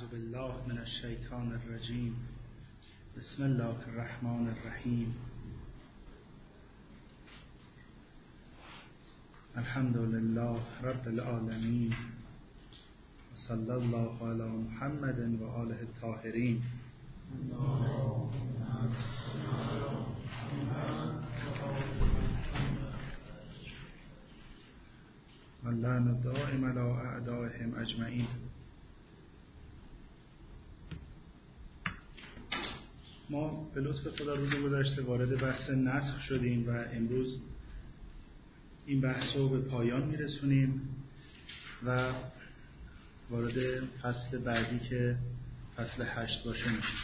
اعوذ بالله من الشیطان الرجیم. بسم الله الرحمن الرحیم. الحمد لله رب العالمین و صلی الله علی محمد و آله الطاهرین. و اللعن الدائم علی اعدائهم اجمعین. ما به لطف خدا روز گذشته وارد بحث نسخ شدیم و امروز این بحث رو به پایان میرسونیم و وارد فصل بعدی که فصل 8 باشه میشیم.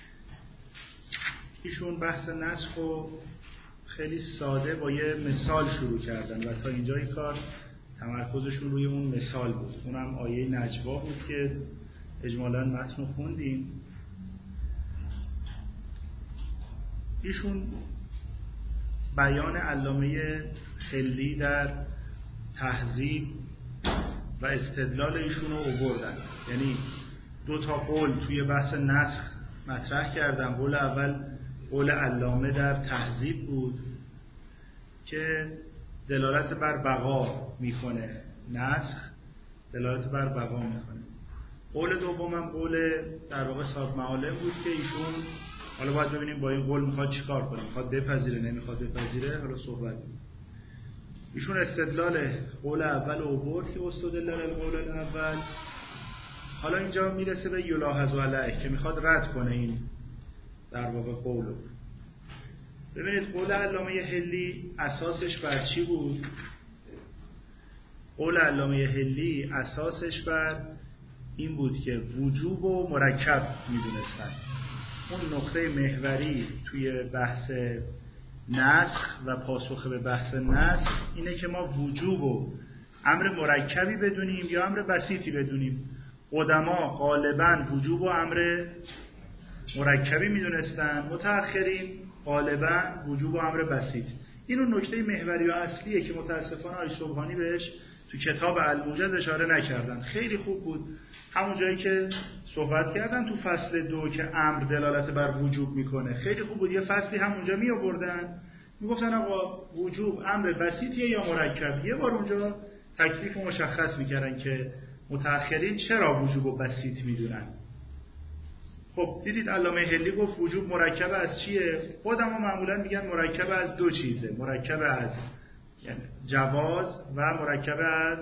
ایشون بحث نسخ رو خیلی ساده با یه مثال شروع کردن و تا اینجای کار تمرکزشون روی اون مثال بود. اونم آیه نجوا بود که اجمالاً متن رو خوندیم. ایشون بیان علامه خلی در تهذیب و استدلال ایشون رو آوردن، یعنی دو تا قول توی بحث نسخ مطرح کردن. قول اول قول علامه در تهذیب بود که دلالت بر بقا میکنه، نسخ دلالت بر بقا میکنه. قول دومم قول در واقع صاحب معالم بود که ایشون حالا باید ببینیم با این قول میخواد چیکار کنه، میخواد بپذیره نمیخواد بپذیره، حالا صحبت کنیم. ایشون استدلال قول اول آورد که استدلال القول الاول. حالا اینجا میرسه به یلاحظ علیه که میخواد رد کنه این در واقع قولو. ببینید قول علامه حلی اساسش بر چی بود؟ قول علامه حلی اساسش بر این بود که وجوب و مرکب میدونستن. اون نقطه محوری توی بحث نسخ و پاسخ به بحث نسخ اینه که ما وجوب و امر مرکبی بدونیم یا امر بسیطی بدونیم. قدما غالبا وجوب و امر مرکبی میدونستن، متأخرین غالبا وجوب و امر بسیط. این اون نکته محوری و اصلیه که متاسفانه آقای سبحانی بهش تو کتاب الموجز اشاره نکردن. خیلی خوب بود همون جایی که صحبت کردن تو فصل 2 که امر دلالت بر وجوب میکنه، خیلی خوب بود یه فصلی همونجا می آوردن میگفتن آقا وجوب امر بسیطیه یا مرکب. یه بار اونجا تکلیف مشخص میکردن که متأخرین چرا وجوب و بسیط میدونن. خب دیدید علامه حلی گفت وجوب مرکب از چیه؟ خودمو معمولا میگن مرکب از دو چیزه، مرکب از یعنی جواز و مرکب از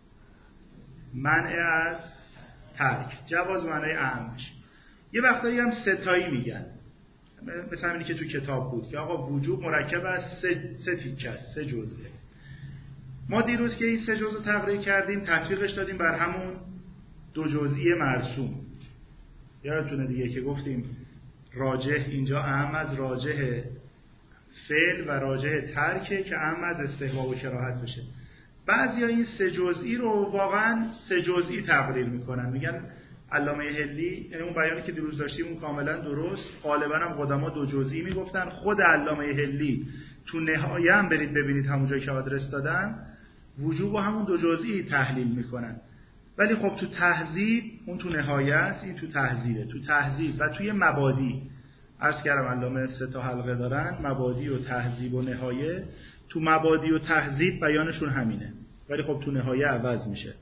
منع از ترک. جواز معنای اعمش. یه وقتایی هم ستایی میگن، مثل همینی که تو کتاب بود که آقا وجوب مرکب از سه تیکه است، سه جزئه. ما دیروز که این سه جزء تقریر کردیم تطبیقش دادیم بر همون دو جزئی مرسوم. یادتونه دیگه که گفتیم راجح اینجا اهم از راجح فعل و راجح ترکه که اهم از استحباب و کراهت بشه. بعضیا این سه جزئی رو واقعا سه جزئی تقریر میکنن، میگن علامه حلی، یعنی اون بیانی که دیروز داشتیم اون کاملا درست. غالبا هم قدما دو جزئی میگفتن. خود علامه حلی تو نهایه هم برید ببینید همونجا که آدرس دادن وجوب همون دو جزئی تحلیل میکنن. ولی خب تو تهذیب اون تو نهایه است، این تو تهذیبه. تو تهذیب و توی مبادی عرض کردم علامه 3 تا حلقه دارن، مبادی و تهذیب و نهایه. تو مبادی و تهذیب بیانشون همینه، ولی خب تو نهایه عوض میشه.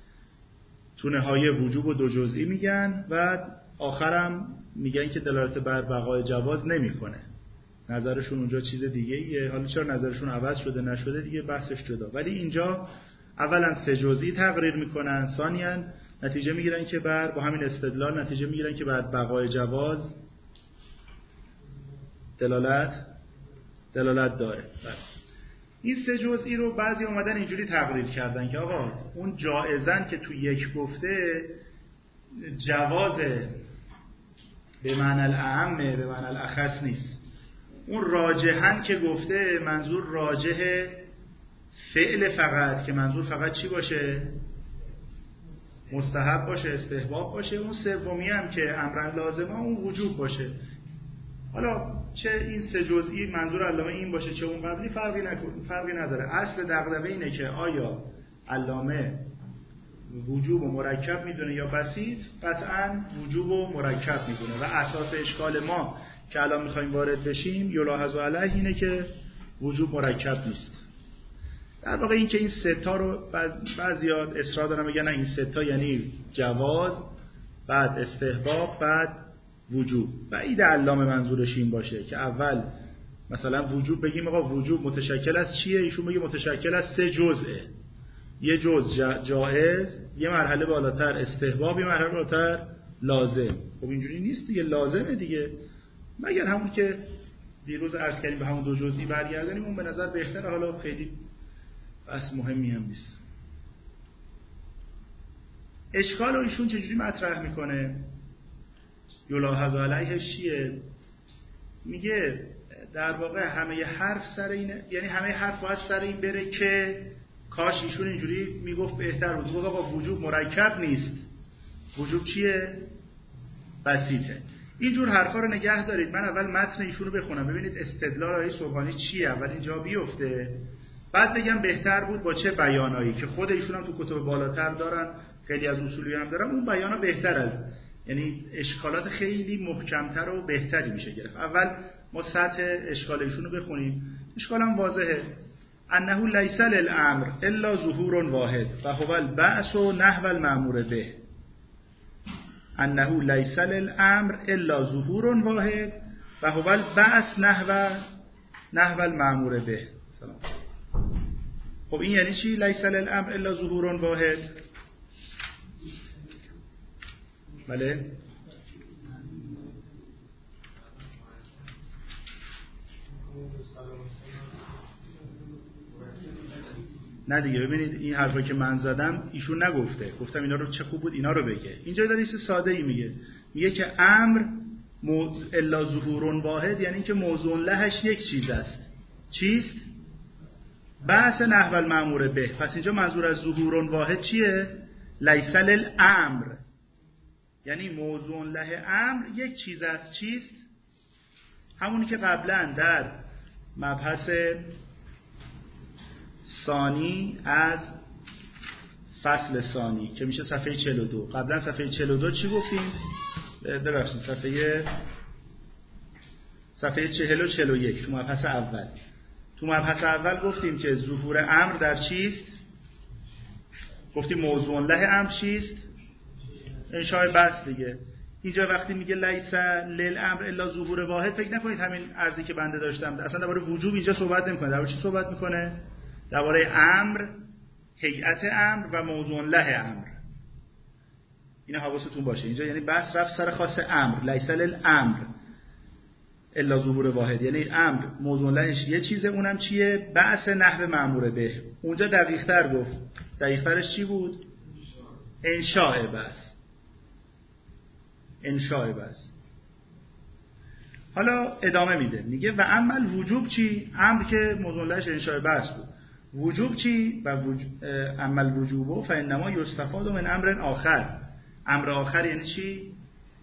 تو نهایه وجوب و دو جزئی میگن و آخرم میگن که دلالت بر بقای جواز نمیکنه. نظرشون اونجا چیز دیگه ایه. حالا چرا نظرشون عوض شده نشده دیگه بحثش جدا. ولی اینجا اولا سه جزئی تقریر میکنن، ثانیاً نتیجه میگیرن که با همین استدلال نتیجه میگیرن که بر بقای جواز دلالت داره. این سه جزئی رو بعضی اومدن اینجوری تقریر کردن که آقا اون جائزن که تو یک گفته جواز به معنی الاعم به معنی الاخص نیست. اون راجحن که گفته منظور راجح فعل فقط، که منظور فقط چی باشه؟ مستحب باشه، استحباب باشه. اون سومی هم که امرن لازمه اون وجوب باشه. حالا چه این سه جزئی منظور علامه این باشه چه اون قبلی فرقی نداره. اصل دغدغه اینه که آیا علامه وجوب و مرکب میدونه یا بسیط، قطعا وجوب و مرکب میدونه و اساس اشکال ما که الان میخوایم وارد بشیم یلاحظ علیه اینه که وجوب مرکب نیست. در واقع این که این سه تا رو بعضیا اصرار دارن میگن این سه تا یعنی جواز، بعد استحباب، بعد وجوب. بعید علامه منظورش این باشه که اول مثلا وجوب بگیم آقا وجوب متشکل از چیه، ایشون بگه متشکل از 3 جزئه، یه جزء جائز، یه مرحله بالاتر استحباب، یه مرحله بالاتر لازم. خب اینجوری نیست دیگه، لازمه دیگه، مگر همون که دیروز عرض کردیم به همون 2 جزئی برگردانیم، اون به نظر بهتره، حالا خیلی بس مهمی هم نیست. اشکال رو ایشون چجوری مطرح میکنه؟ یلاحظ علیهش چیه؟ میگه در واقع همه حرف سر اینه، یعنی همه حرف باید سر این بره که کاش ایشون اینجوری میگفت بهتر بود، گفت آقا وجوب مرکب نیست، وجوب چیه؟ بسیطه. اینجور حرفا رو نگه دارید. من اول متن ایشون رو بخونم ببینید استدلال آقای سبحانی چیه، اول اینجا بیفته، بعد بگم بهتر بود با چه بیانایی که خود ایشون هم تو کتب بالاتر دارن، خیلی از اصولی هم دارن، اون بیانا بهتر از، یعنی اشکالات خیلی محکمتر و بهتری میشه گرفت. اول ما سطح اشکال ایشون رو بخونیم. اشکالم واضحه. انه لیس للامر الا ظهور واحد و هو البعث نحو المأمور به. انه لیس للامر الا ظهور واحد و هو البعث نحو المأمور به. سلام. خب این یعنی چی؟ لیس للامر الا ظهور واحد. بله؟ نه دیگه، ببینید این حرفا که من زدم ایشون نگفته، گفتم اینا رو چه خوب بود اینا رو بگه. اینجا داره چیز ساده ای میگه که امر الا ظهور واحد، یعنی که موضوع لهش یک چیز است. چیست؟ بحث نحو المأمور به. پس اینجا منظور از ظهور واحد چیه؟ لیس للامر، یعنی موضوع له امر یک چیز است. چیست؟ همونی که قبلا در مبحث ثانی از فصل ثانی که میشه صفحه 42، قبلا صفحه 42 چی گفتیم؟ ببخشید صفحه 40 و 41 تو مبحث اول. تو مبحث اول گفتیم که ظهور امر در چیست؟ گفتیم موضوع له امر چیست؟ انشاء بس دیگه. اینجا وقتی میگه لیس للامر الا ظهور واحد، فکر نکنید همین عرضی که بنده داشتم اصلا درباره وجوب اینجا صحبت نمیکنه. درباره چی صحبت میکنه؟ درباره امر، هیئت امر و موضوع له امر. اینا حواستون باشه. اینجا یعنی بحث رفت سر خاص امر، لیس للامر الا ظهور واحد، یعنی امر موضوع لهش یه چیزه، اونم چیه؟ بحث نحو مأمور به. اونجا دقیق‌تر گفت. دقیق‌ترش چی بود؟ انشاء بس. انشاء بس. حالا ادامه میده، میگه و عمل وجوب چی؟ امر که موضوع لهش انشاء بس بود. وجوب چی؟ و عمل وجوبو فانما یستفاد من امر آخر. امر آخر یعنی چی؟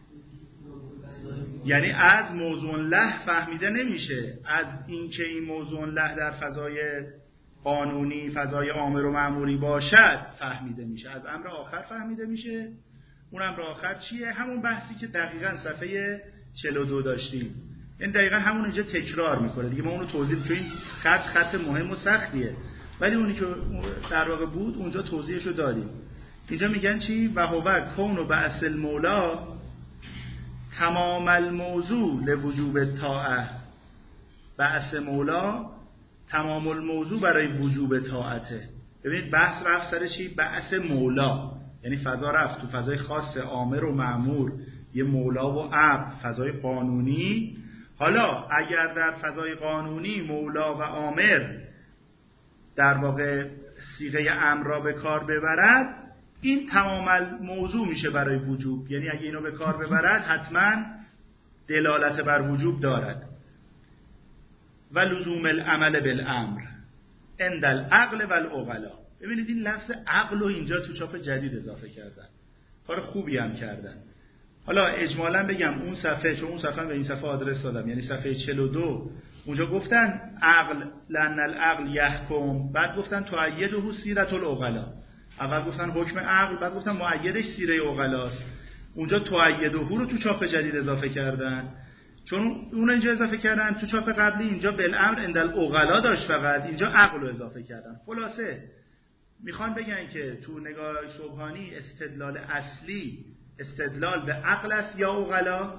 یعنی از موضوع له فهمیده نمیشه، از اینکه این موضوع له در فضای قانونی، فضای امر و مأموری باشد فهمیده میشه، از امر آخر فهمیده میشه. اون امر آخر چیه؟ همون بحثی که دقیقاً صفحه 42 داشتیم. این دقیقاً همون اینجا تکرار میکنه دیگه. ما اونو توضیح، چون این خط مهم و سختیه، ولی اونی که در واقع بود اونجا توضیحشو دادیم. اینجا میگن چی؟ و هو کون و بأس المولا تمام الموضوع لوجوب الطاعه. بأس مولا تمام الموضوع برای وجوب طاعته. ببینید بحث رفت سر چی؟ بأس مولا، یعنی فضا رفت تو فضای خاص آمر و مأمور، یه مولا و عبد، فضای قانونی. حالا اگر در فضای قانونی مولا و آمر در واقع صیغه امر را به کار ببرد، این تمام موضوع میشه برای وجوب، یعنی اگه اینو به کار ببرد حتما دلالت بر وجوب دارد. و لزوم العمل بالامر عند العقل و العقلا. ببینید این لفظ عقل رو اینجا تو چاپ جدید اضافه کردن، کار خوبی هم کردن. حالا اجمالا بگم اون صفحه، چون اون صفحه به این صفحه آدرس دادم، یعنی صفحه 42، اونجا گفتن عقل لأن العقل یحکم، بعد گفتن تؤیده سیرة العقلا. اول گفتن حکم عقل، بعد گفتن مؤیدش سیره عقلاست. اونجا تؤیده رو تو چاپ جدید اضافه کردن، چون اون اینجا اضافه کردن تو چاپ قبلی اینجا بالامر عند العقلا داشت، فقط اینجا عقل رو اضافه کردن. خلاصه میخوان بگن که تو نگاه سبحانی استدلال اصلی استدلال به عقل است یا عقلا؟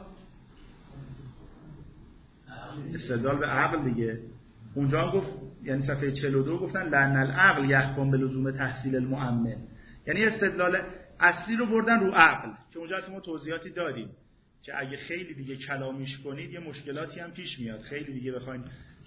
استدلال به عقل دیگه. اونجا هم گفت، یعنی صفحه 42 گفتن لأن العقل یحکم بلزوم تحصیل المؤمن، یعنی استدلال اصلی رو بردن رو عقل، که اونجا ما توضیحاتی دادیم که اگه خیلی دیگه کلامیش کنید یه مشکلاتی هم پیش میاد، خیلی دیگه بخواید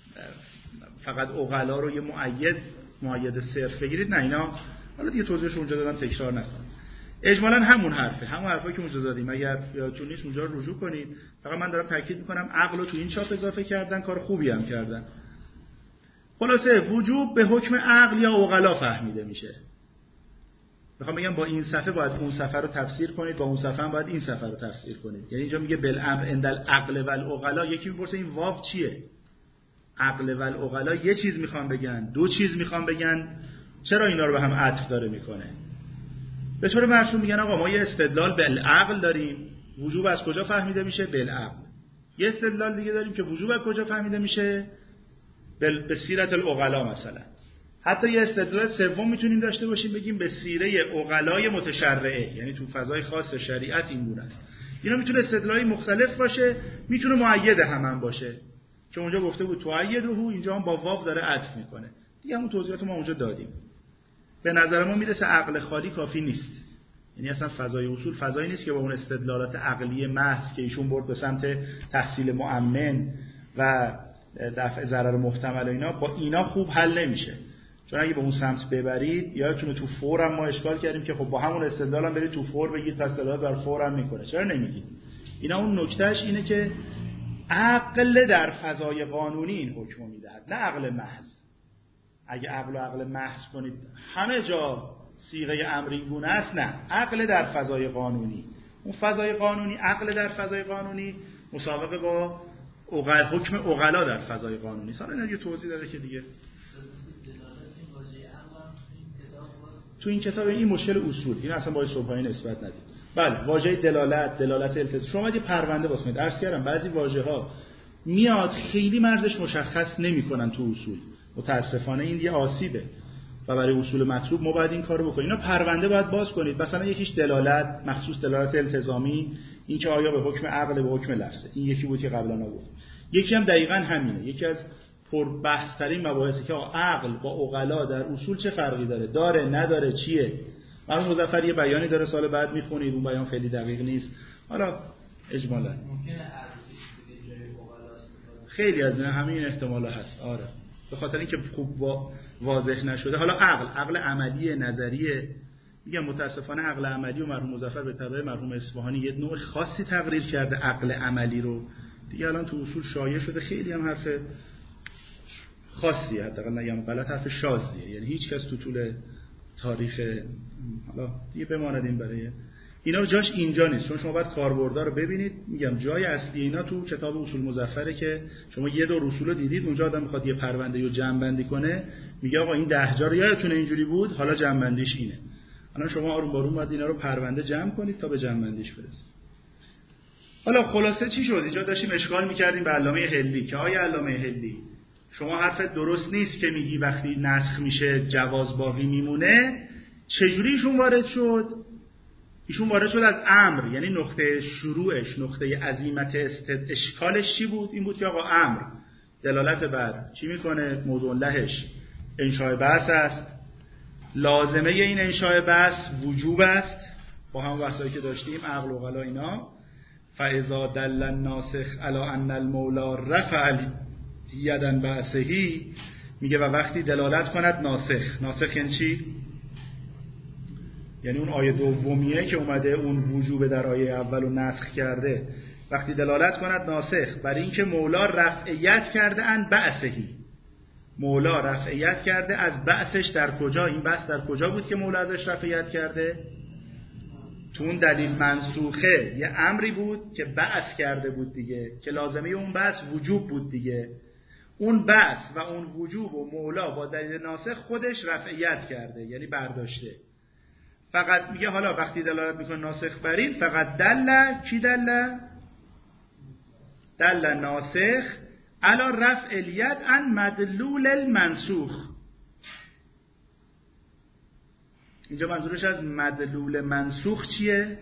فقط عقلا رو یه مؤید صرف بگیرید، نه اینا حالا دیگه توضیحش اونجا دادم، تکرار نکنم. اجمالاً همون حرفایی که اونجا دادیم، اگر یادتون نیست اونجا رو رجوع کنید. فقط من دارم تاکید میکنم عقل رو تو این چاپ اضافه کردن، کار خوبی هم کردن. خلاصه وجوب به حکم عقل یا عقلا فهمیده میشه. میخوام بگم با این صفحه باید اون صفحه رو تفسیر کنید، با اون صفحه هم باید این صفحه رو تفسیر کنید. یعنی اینجا میگه بالامر عند العقل و العقلا، یکی میپرسه این واو چیه؟ عقل و العقلا یه چیز میخوان بگن، دو چیز میخوان بگن، چرا اینا رو به هم عطف داره میکنه؟ به طور مرسوم میگن آقا ما یه استدلال بالعقل داریم، وجوب از کجا فهمیده میشه؟ بالعقل. یه استدلال دیگه داریم که وجوب از کجا فهمیده میشه؟ به سیرت العقلا مثلا. حتی یه استدلال سوم میتونیم داشته باشیم، بگیم به سیره عقلای متشرعه، یعنی تو فضای خاص شریعت این گونه است. اینا میتونه استدلالی مختلف باشه، میتونه مؤید هم باشه، که اونجا گفته بود تؤیده، اینجا هم با واو داره عطف میکنه دیگه. همون توضیحات ما اونجا دادیم. به نظر ما میرسه عقل خالی کافی نیست، یعنی اصلا فضای اصول فضایی نیست که با اون استدلالات عقلی محض که ایشون برد به سمت تحصیل مؤمن و دفع ضرر محتمل و اینا، با اینا خوب حل نمیشه. چون اگه به اون سمت ببرید، یادتونه تو فور هم ما اشکال کردیم که خب با همون استدلال هم برید تو فور بگید پس دلالت بر فور هم میکنه، چرا نمیگید؟ اینا اون نکتهش اینه که عقل در فضای قانونی این حکم میدهد، نه عقل محض. اگه عقل و عقل محض کنید همه جا صیغه امری گونه است، نه، عقل در فضای قانونی. اون فضای قانونی، عقل در فضای قانونی مسابقه با حکم عقلا در فضای قانونی. سال اینا دیگه توضیح داره که دیگه تو این کتاب این مشکل اصول، این اصلا با صبحانی نسبت ندید. بله، واژه دلالت التزام، شما یه پرونده واسه میاد. عرض کردم بعضی واژه‌ها میاد خیلی مرزش مشخص نمی‌کنن تو اصول. متاسفانه این یه آسیبه و برای اصول مطلوب ما باید این کارو بکنیم. اینا پرونده باید باز کنید. مثلا یکیش دلالت، مخصوص دلالت التزامی، این که آیا به حکم عقل به حکم لفظه. این یکی بود که قبلا گفتم. یکی هم دقیقاً همینه. یکی از پر بحث ترین مباحثی که عقل با عقلا در اصول چه فرقی داره نداره، چیه. مرحوم مظفر یه بیانی داره، سال بعد میخونید، اون بیان خیلی دقیق نیست. حالا اجمالاً ممکنه خیلی از این همین احتمالا هست. آره، به خاطر اینکه خوب واضح نشده. حالا عقل عملی نظریه، میگم متاسفانه عقل عملی و مرحوم مظفر به تبع مرحوم اصفهانی یه نوع خاصی تقریر کرده عقل عملی رو دیگه. الان تو اصول شایع شده، خیلی هم حرف خاصیه، حداقل نگم غلط، حرف شاذیه. یعنی هیچ کس تو طول تاریخ، حالا دیگه بماندیم برای اینا، جاش اینجا نیست. چون شما باید کاربردها رو ببینید. میگم جای اصلی اینا تو کتاب اصول مظفره که شما یه دور اصول رو دیدید، اونجا آدم میخواد یه پرونده رو جمع بندی کنه، میگه آقا این 10 جا رو یادتونه اینجوری بود، حالا جمع بندیش اینه. الان شما آروم باروم باید اینا رو پرونده جمع کنید تا به جمع بندیش برسید. حالا خلاصه چی شد؟ اینجا داشتیم اشکال می‌کردیم به علامه حلی که آیا علامه حلی شما حرفت درست نیست که میگی وقتی نسخ میشه جواز باقی میمونه. چجوری ایشون وارد شد؟ ایشون وارد شد از امر، یعنی نقطه شروعش، نقطه عزیمت اشکالش چی بود؟ این بود که آقا امر دلالت بر چی میکنه؟ موضوع لهش انشاء بعث است، لازمه این انشاء بعث وجوب است، با هم بحثایی که داشتیم عقل و عقلا اینا. فاذا دل الناسخ علی ان المولا رفع یدا بعثهی، میگه و وقتی دلالت کند ناسخ یعنی چی؟ یعنی اون آیه دومیه که اومده اون وجوب در آیه اول رو نسخ کرده. وقتی دلالت کند ناسخ برای اینکه مولا رفعیت کرده ان بعثهی، مولا رفعیت کرده از بعثش. در کجا؟ این بعث در کجا بود که مولا ازش رفعیت کرده؟ تو اون دلیل منسوخه یه امری بود که بعث کرده بود دیگه، که لازمه اون بعث وجوب بود دیگه. اون بعث و اون وجوب و مولا با دلیل ناسخ خودش رفعیت کرده، یعنی برداشته. فقط میگه حالا وقتی دلالت میکنه ناسخ بر این، فقط دل، کی دل؟ دل ناسخ علی رفع الید عن مدلول المنسوخ. اینجا منظورش از مدلول منسوخ چیه؟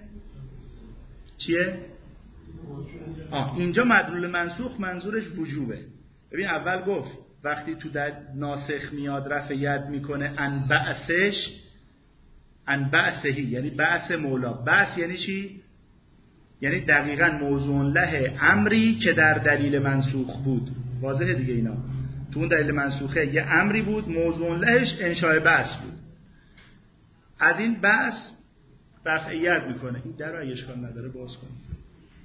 اینجا مدلول منسوخ منظورش وجوبه. ببین اول گفت وقتی تو در ناسخ میاد رفع ید میکنه ان بعثش، ان بعثهی یعنی بعث مولا. بعث یعنی چی؟ یعنی دقیقاً موضوع له امری که در دلیل منسوخ بود. واضحه دیگه اینا. تو اون دلیل منسوخه یه امری بود، موضوع لهش انشاء بعث بود. از این بعث رفع ید میکنه. این در رو اشکال نداره باز کنید.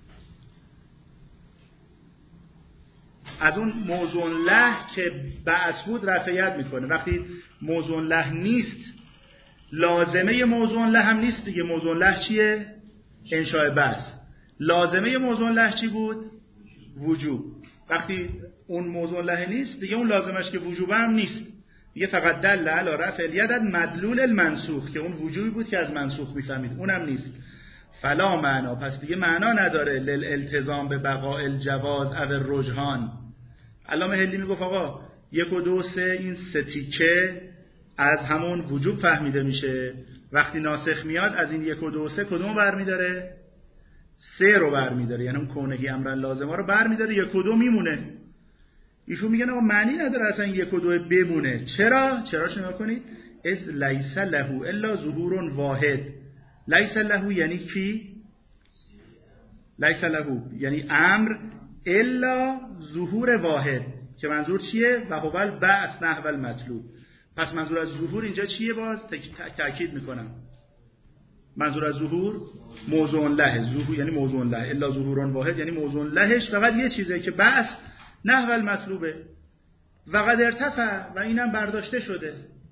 از اون موضوع له که بعث بود رفع ید میکنه. وقتی موضوع له نیست، لازمه موضوع له هم نیست دیگه. موضوع له چیه؟ انشاء بعث. لازمه موضوع له چی بود؟ وجوب. وقتی اون موضوع له نیست دیگه، اون لازمش که وجوب هم نیست دیگه. فقط دل علی رفع الید مدلول المنسوخ که اون وجوبی بود که از منسوخ میفهمید، اونم نیست. فلا معنا، پس دیگه معنا نداره للالتزام به بقاء الجواز او رجحان. علامه حلی میگفت آقا 1 و 2 3 این 3 تیکه از همون وجوب فهمیده میشه. وقتی ناسخ میاد از این 1 و 2 و 3 کدوم برمیداره؟ 3 رو برمیداره، یعنی اون کونگی امرا لازمه رو برمیداره، 1 و 2 میمونه. ایشون میگن آقا معنی نداره اصلا 1 و 2 بمونه. چراش نگاه کنید. از لیس له الا ظهور واحد. لیس له یعنی کی؟ لیس له یعنی امر الا ظهور واحد که منظور چیه؟ و هو البعث نحو المطلوب. پس منظور از ظهور اینجا چیه؟ باز تأکید میکنم منظور از ظهور موضوع له. ظهور یعنی موضوع له، الا ظهور واحد یعنی موضوع لهش فقط یه چیزه که بعث نحو المطلوبه. و قد ارتفع و اینم برداشته شده.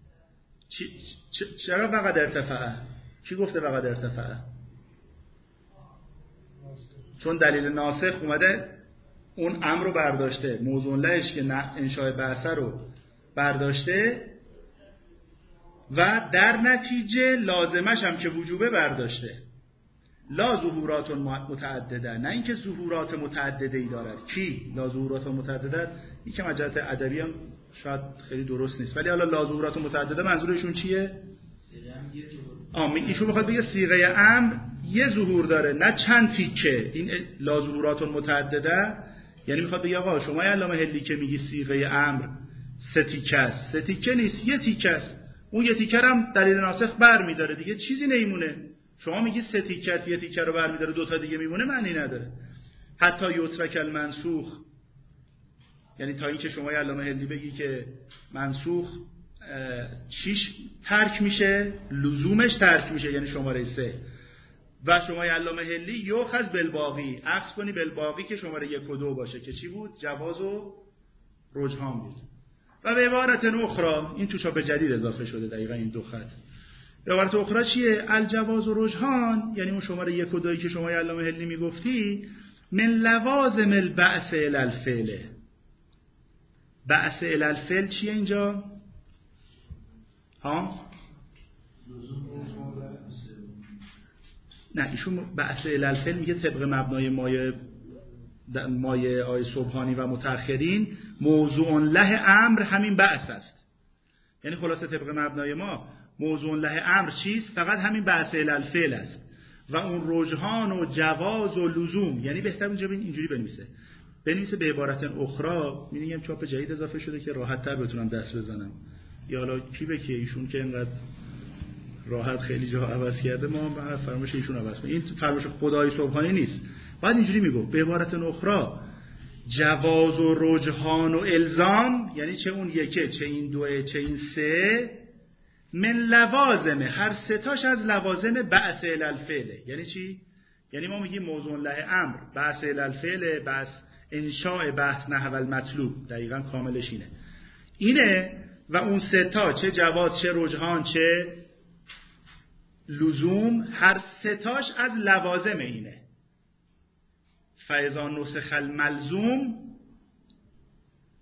چرا و قد ارتفع؟ کی گفته و قد ارتفع؟ چون دلیل ناسخ اومده اون امر رو برداشته، موضوع لهش که انشاء بعث رو برداشته و در نتیجه لازمش هم که وجوبه برداشته. لا ظهورات متعدده، نه اینکه ظهورات متعدده ای دارد. کی؟ لا ظهورات متعدده این که مجلت ادبی هم شاید خیلی درست نیست، ولی حالا لا ظهورات متعدده منظورشون چیه؟ ایشون میخواد بگه صیغه امر یه ظهور داره نه چند تیکه. این لا ظهورات متعدده یعنی میخواد بگه آقا شما علامه حلی که میگی صیغه امر 3 تیکه است، 3 تیکه نیست، 1 تیکه است. اون 1 تیکه هم دلیل ناسخ برمی‌داره دیگه، چیزی نمیمونه. شما میگی 3 تیکه است، 1 تیکه رو برمی‌داره، 2 تا دیگه میمونه، معنی نداره. حتی یترک المنسوخ یعنی تا اینکه شما علامه حلی بگی که منسوخ چیش ترک میشه؟ لزومش ترک میشه، یعنی شماره 3. و شما علامه حلی یؤخذ بالباقی، اخذ کنی بالباقی که شماره 1 و 2 باشه که چی بود؟ جواز و رجحان بود. و به عبارت اخرى این تو چاپ جدید اضافه شده دقیقا این 2 خط. به عبارت اخرى چیه؟ الجواز و رجحان یعنی اون شماره 1 و 2 که شما علامه حلی میگفتی من لوازم البعث الی الفعل. بعث الی الفعل چیه اینجا؟ نه ایشون بعث الی الفعل میگه طبق مبنای مایه آیه سبحانی و متأخرین موضوع له امر همین بعث است. یعنی خلاصه طبق مبنای ما موضوع له امر چیست؟ فقط همین بعث الی الفعل است. و اون رجحان و جواز و لزوم یعنی بهتر اینجا اینجوری بنویسه به عبارت اخرى. میگم چاپ جدید اضافه شده که راحت تر بتونم دست بزنم. یا حالا کی به کی ایشون که اینقدر راحت خیلی جا عوض کرده ما هم فرمایش ایشون عوض کنیم. این فرمایش خدای سبحانی نیست. بعد اینجوری میگه به عبارت اخرى جواز و رجحان و الزام یعنی چه اون 1 چه این 2 چه این 3 من لوازم هر 3 تاش از لوازم بعث الی الفعل. یعنی چی؟ یعنی ما میگیم موضوع له امر بعث الی الفعل، بعث انشاء بحث نحو المطلوب، دقیقاً کاملش اینه. و اون 3 تا چه جواز چه رجحان چه لزوم هر 3 تاش از لوازم اینه. فاذا نسخ الملزوم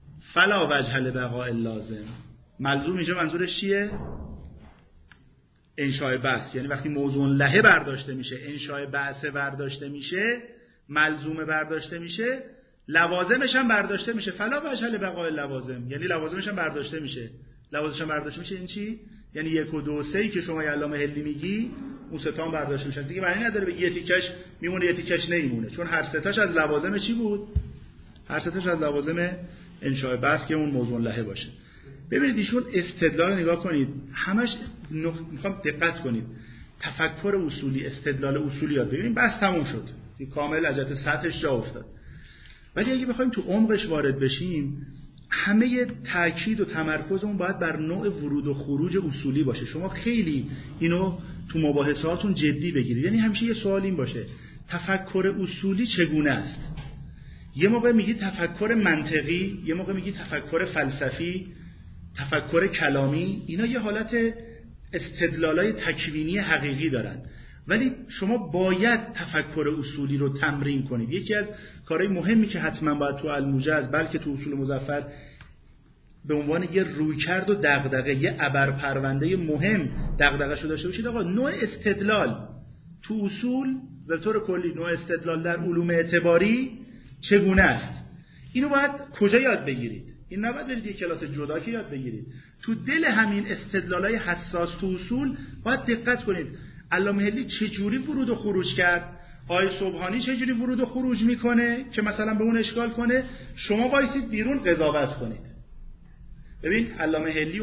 فلا وجه لبقاء اللازم. ملزوم اینجا منظورش چیه؟ انشاء بحث، یعنی وقتی موضوع لهه برداشته میشه، انشاء بحث برداشته میشه، ملزوم برداشته میشه، لوازمش هم برداشته میشه. فلا وجه بقای لوازم، یعنی لوازمش هم برداشته میشه. لوازمش هم برداشته میشه این چی؟ یعنی 1 و 2 و 3 که شما علامه حلی میگی اون سه تا هم برداشته میشن دیگه. معنی نداره بگی یه تیکش میمونه یه تیکش نمیمونه، چون هر سه تاش از لوازم چی بود؟ هر سه تاش از لوازم انشاء بحث که اون موضوع لهه باشه. ببینید ایشون استدلال نگاه کنید، همش میخوام دقت کنید، تفکر اصولی، استدلال اصولی یاد بگیریم. بس تموم شد، کامل از جهت سطحش جا افتاد. ولی اگه بخوایم تو عمقش وارد بشیم، همه تاکید و تمرکزمون باید بر نوع ورود و خروج اصولی باشه. شما خیلی اینو تو مباحثاتون جدی بگیرید. یعنی همیشه یه سوال این باشه، تفکر اصولی چگونه است؟ یه موقع میگی تفکر منطقی، یه موقع میگی تفکر فلسفی، تفکر کلامی. اینا یه حالت استدلالای تکوینی حقیقی دارن، ولی شما باید تفکر اصولی رو تمرین کنید. یکی از کارهای مهمی که حتما باید تو الموجز بلکه تو اصول مظفر به عنوان یه رویکرد و دغدغه، یه ابرپرونده مهم دغدغه شو داشته باشید. آقا نوع استدلال تو اصول به طور کلی، نوع استدلال در علوم اعتباری چگونه است؟ اینو باید کجا یاد بگیرید؟ این نباید برید یه کلاس جدا که یاد بگیرید. تو دل همین استدلالای حساس تو اصول باید دقت کنید. علامه حلی چجوری ورود و خروج کرد؟ آقای سبحانی چجوری ورود و خروج میکنه که مثلا به اون اشکال کنه؟ شما وایسید بیرون قضاوت کنید. ببین علامه حلی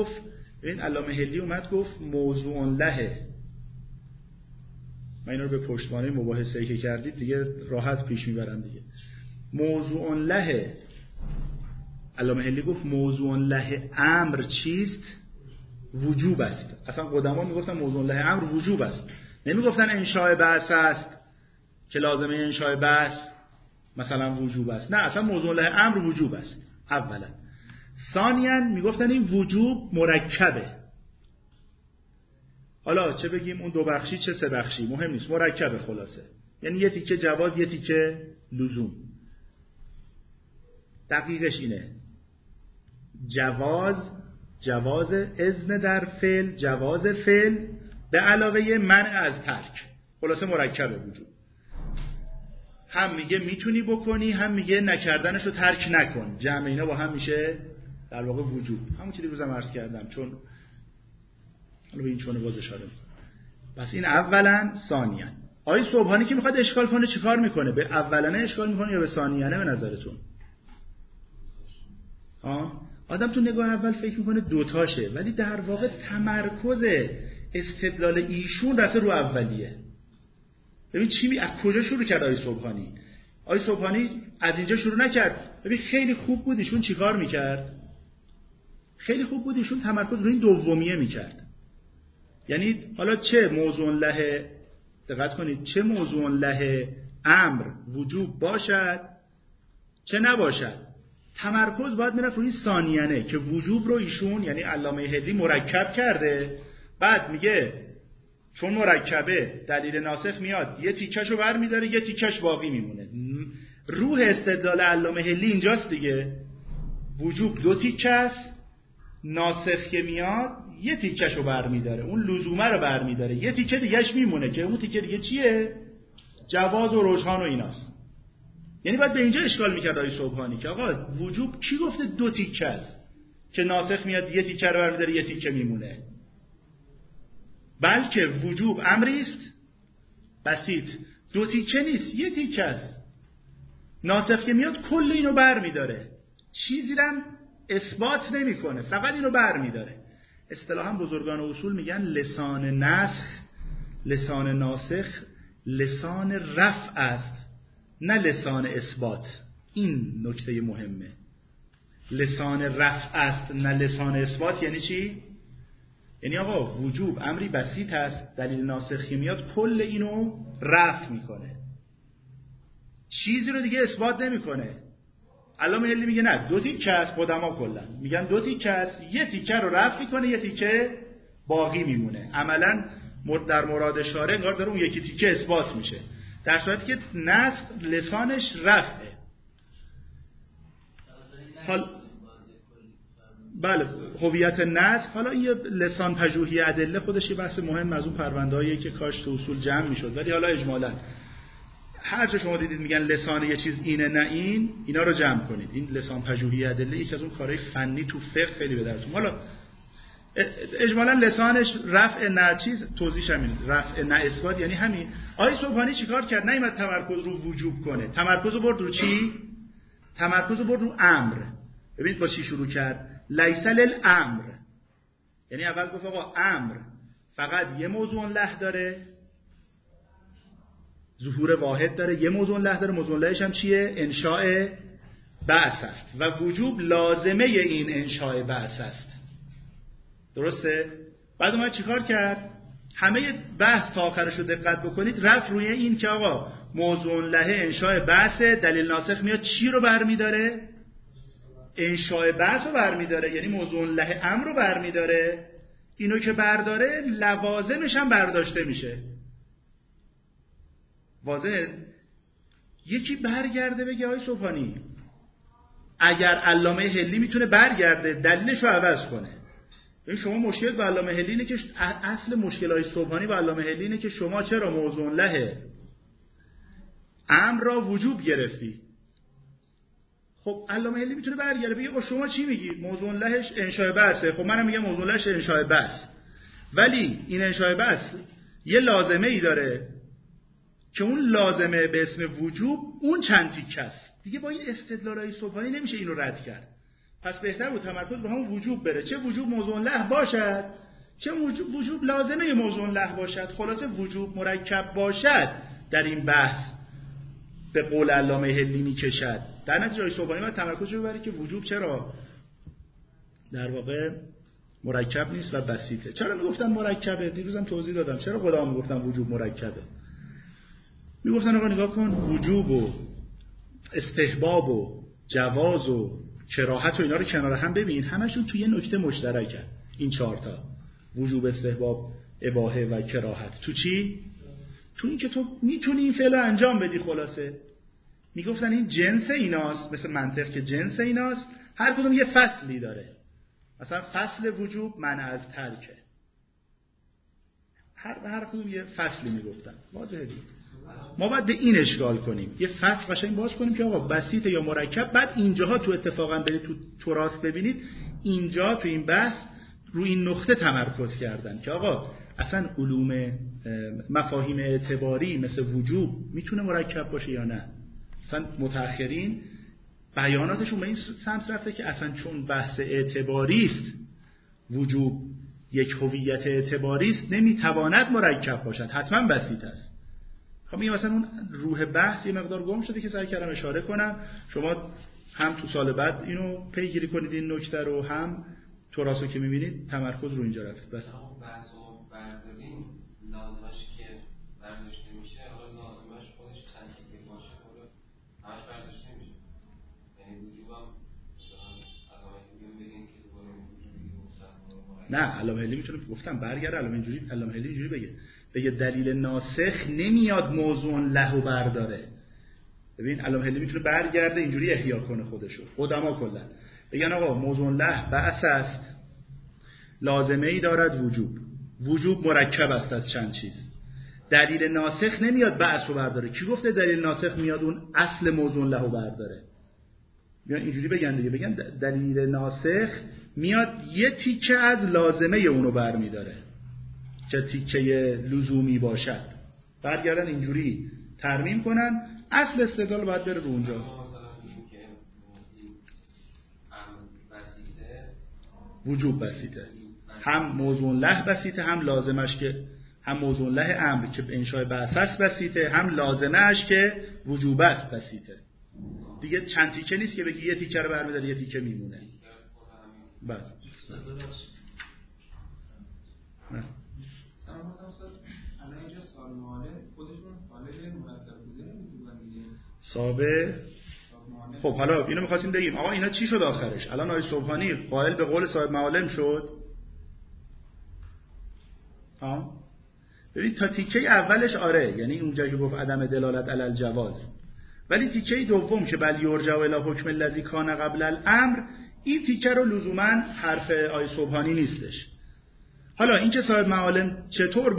اومد گفت موضوع لهه. من اینا رو به پشتوانه مباحثه‌ای که کردید دیگه راحت پیش میبرم دیگه. موضوع لهه، علامه حلی گفت موضوع له امر چیست؟ وجوب است. اصلا قدما میگفتن موضوع له امر وجوب است، نمیگفتن انشاء بحث است که لازمه انشاء بحث مثلا وجوب است. نه، اصلا موضوع له امر وجوب است اولا. ثانیاً میگفتن این وجوب مرکبه. حالا چه بگیم اون 2 بخشی چه 3 بخشی مهم نیست، مرکبه خلاصه. یعنی یه تیکه جواز یه تیکه لزوم. دقیقش اینه، جواز اذن در فعل، جواز فعل به علاوه منع از ترک، خلاصه مرکبه وجوب. هم میگه میتونی بکنی، هم میگه نکردنشو ترک نکن. جمع اینا با هم میشه در واقع وجوب. همون چیزی روزم عرض کردم، چون حالا به این چونه باز اشاره میکنم. پس این اولا. ثانیاً آقای سبحانی که میخواد اشکال کنه چیکار میکنه؟ به اولانه اشکال میکنه یا به ثانیانه به نظرتون؟ آدم تو نگاه اول فکر میکنه دوتاشه، ولی در واقع تمرکز استدلال ایشون رفته رو اولیه. ببین از کجا شروع کرد آقای سبحانی؟ آقای سبحانی از اینجا شروع نکرد. ببین خیلی خوب بود ایشون چیکار میکرد؟ خیلی خوب بود ایشون تمرکز رو این دومیه میکرد. یعنی حالا چه موضوع له، دقت کنید، چه موضوع له امر وجوب باشد چه نباشد، تمرکز باید میرفت روی ثانیانه که وجوب رو ایشون یعنی علامه حلی مرکب کرده. بعد میگه چون مرکبه دلیل ناسخ میاد یه تیکش رو بر میداره، یه تیکش باقی میمونه. روح استدلال علامه حلی اینجاست دیگه. وجوب 2 تیکه است، ناسخ که میاد یه تیکش رو بر میداره، اون لزومه رو بر میداره، یه تیکه دیگهش میمونه که اون تیکه دیگه چیه؟ جواز و رجحان و ایناست. یعنی باید به اینجا اشکال میکرد آقای سبحانی که آقا وجوب کی گفته 2 تیکه است که ناسخ میاد یه تیکه رو برمی‌داره یه تیکه میمونه؟ بلکه وجوب امری است بسیط، 2 تیکه نیست، یه تیکه است. ناسخ که میاد کل اینو برمی‌داره، چیزی هم اثبات نمیکنه، فقط اینو برمی‌داره. اصطلاحاً بزرگان اصول میگن لسان نسخ، لسان ناسخ لسان رفع است نه لسان اثبات. این نکته مهمه. لسان رفع است نه لسان اثبات یعنی چی؟ یعنی آقا وجوب امری بسیط است، دلیل ناسخی میاد کل اینو رفع میکنه، چیزی رو دیگه اثبات نمیکنه. علامه حلی میگه نه 2 تیکه است، قدما کلا میگن 2 تیکه است، یه تیکه رو رفع میکنه یه تیکه باقی میمونه. عملا در مراد شارع انگار داره اون یکی تیکه اثبات میشه، در صورتی که نسخ لسانش رفعه. حال بله هویت نسخ. حالا این لسان پژوهی ادله خودش یه بحث مهم از اون پرونده‌ایه که کاش تو اصول جمع میشد، ولی حالا اجمالاً هر جا شما دیدید میگن لسان یه چیز اینه نه این، اینا رو جمع کنید. این لسان پژوهی ادله یکی از اون کارهای فنی تو فقه خیلی به درتون. حالا اجمالاً لسانش رفع نه چیز، توضیحش همین، رفع نه اثبات یعنی همین. آقای سبحانی چیکار کرد؟ نیومد تمرکز رو وجوب کنه، تمرکز رو برد رو چی؟ تمرکز رو برد رو امر. ببینید با چی شروع کرد؟ لیس للامر، یعنی اول گفت آقا امر فقط یه موضوع له داره، ظهور واحد داره، یه موضوع له داره، موضوع لهش هم چیه؟ انشاء بعث است و وجوب لازمه این انشاء بعث است. درسته؟ بعد اومد چیکار کرد؟ همه بحث تا آخرش رو دقت بکنید رفت روی این که آقا موضوع له انشاء بعث، دلیل ناسخ میاد چی رو برمیداره؟ انشاء بعث رو برمیداره، یعنی موضوع له امر رو برمیداره. اینو که برداره لوازمش هم برداشته میشه. واضحه؟ یکی برگرده بگه آقای سبحانی اگر علامه حلی میتونه برگرده دلیلش رو عوض کنه. ببین شما مشکل با علامه حلی اینه که اصل مشکلای سبحانی با علامه حلی اینه که شما چرا موضوع له امر را وجوب گرفتی. خب علامه حلی میتونه برگرده بگه خب شما چی میگی؟ موضوع لهش انشاء بعثه. خب منم میگم موضوع لهش انشاء بعث، ولی این انشاء بعث یه لازمه ای داره که اون لازمه به اسم وجوب اون چند تیکه است. دیگه با این استدلالای سبحانی نمیشه اینو رد کرد. پس بهتر بود تمرکز به همون وجوب بره، چه وجوب موضوع له باشد چه وجوب لازمه موضوع له باشد. خلاصه وجوب مرکب باشد در این بحث به قول علامه حلی میکشد. در نتیجه سبحانی باید تمرکز رو ببره که وجوب چرا در واقع مرکب نیست و بسیطه. چرا میگفتن مرکبه؟ دیروزم توضیح دادم چرا خدا میگفتن وجوب مرکبه. میگفتن آقا نگاه کن وجوب و استحباب و جواز و کراهت و اینا رو کنار هم ببین، همشون توی یه نکته مشترکن. این 4 تا وجوب، استحباب، اباحه و کراهت تو چی؟ تو این که تو میتونی این فعل رو انجام بدی. خلاصه میگفتن این جنس ایناست، مثل منطق که جنس ایناست، هر کدوم یه فصلی داره. مثلا فصل وجوب منع از ترکه، هر کدوم یه فصلی میگفتن. واضحه دیگه. ما باید به این اشکال کنیم، یه فصل قشنگ باز کنیم که آقا بسیط یا مرکب. بعد اینجاها تو اتفاقا برید تو تراث ببینید اینجا تو این بحث رو این نقطه تمرکز کردن که آقا اصلا علوم مفاهیم اعتباری مثل وجوب میتونه مرکب باشه یا نه. اصلا متأخرین بیاناتشون به این سمت رفته که اصلا چون بحث اعتباری است، وجوب یک هویت اعتباری است، نمیتواند مرکب باشد، حتما بسیط است. خب میگم مثلا اون روح بحث یه مقدار گم شده که سعی کردم اشاره کنم. شما هم تو سال بعد اینو پیگیری کنید این نکته رو، هم تراثو که میبینید تمرکز رو اینجا رفت. بله بحثو برداریم لازمش که برداشته میشه، حالا لازمش خودش تنکیه باشه حالا همش برداشته نمیشه. یعنی وجوبم علامه حلی بگیم که دوباره وجوبی گفتن نه علامه حلی میتونه گفتم برگرده علامه حلی اینجوری بگه دلیل ناسخ نمیاد موضوع له برداره. ببین علامه حلی میتونه برگرده اینجوری احیا کنه خودشو. قدما کلا بگن آقا موضوع له بعث است، لازمه ای دارد وجوب مرکب است از چند چیز. دلیل ناسخ نمیاد بعث رو برداره. کی گفته دلیل ناسخ میاد اون اصل موضوع له برداره؟ بیان اینجوری بگن دیگه، بگن دلیل ناسخ میاد یه تیکه از لازمه اونو برمیداره که تیکه لزومی باشد. برگردن اینجوری ترمیم کنن، اصل استدلال باید بره رو اونجا. وجوب بسیطه، هم موضوع له بسیطه، هم لازمش که هم موضوع له امر که انشاء بعث است بسیطه، هم لازمش که وجوب است بسیطه. دیگه چند تیکه نیست که بگی یه تیکه رو برمی‌داره یه تیکه میمونه. بله نه الان اینجا سال معاله خودشون حاله مرتب بوده نمی‌دونن دیگه صابه. خب حالا اینو می‌خواستیم بگیم آقا اینا چی شد آخرش؟ الان آقای سبحانی قائل به قول صاحب معالم شد. ببین تا تیکه اولش آره، یعنی اونجا که گفت عدم دلالت علی الجواز، ولی تیکه دوم که بل یرجع الی حکم الذی کان قبل الامر، این تیکه رو لزوما حرف آی صبحانی نیستش. حالا اینکه صاحب معالم چطور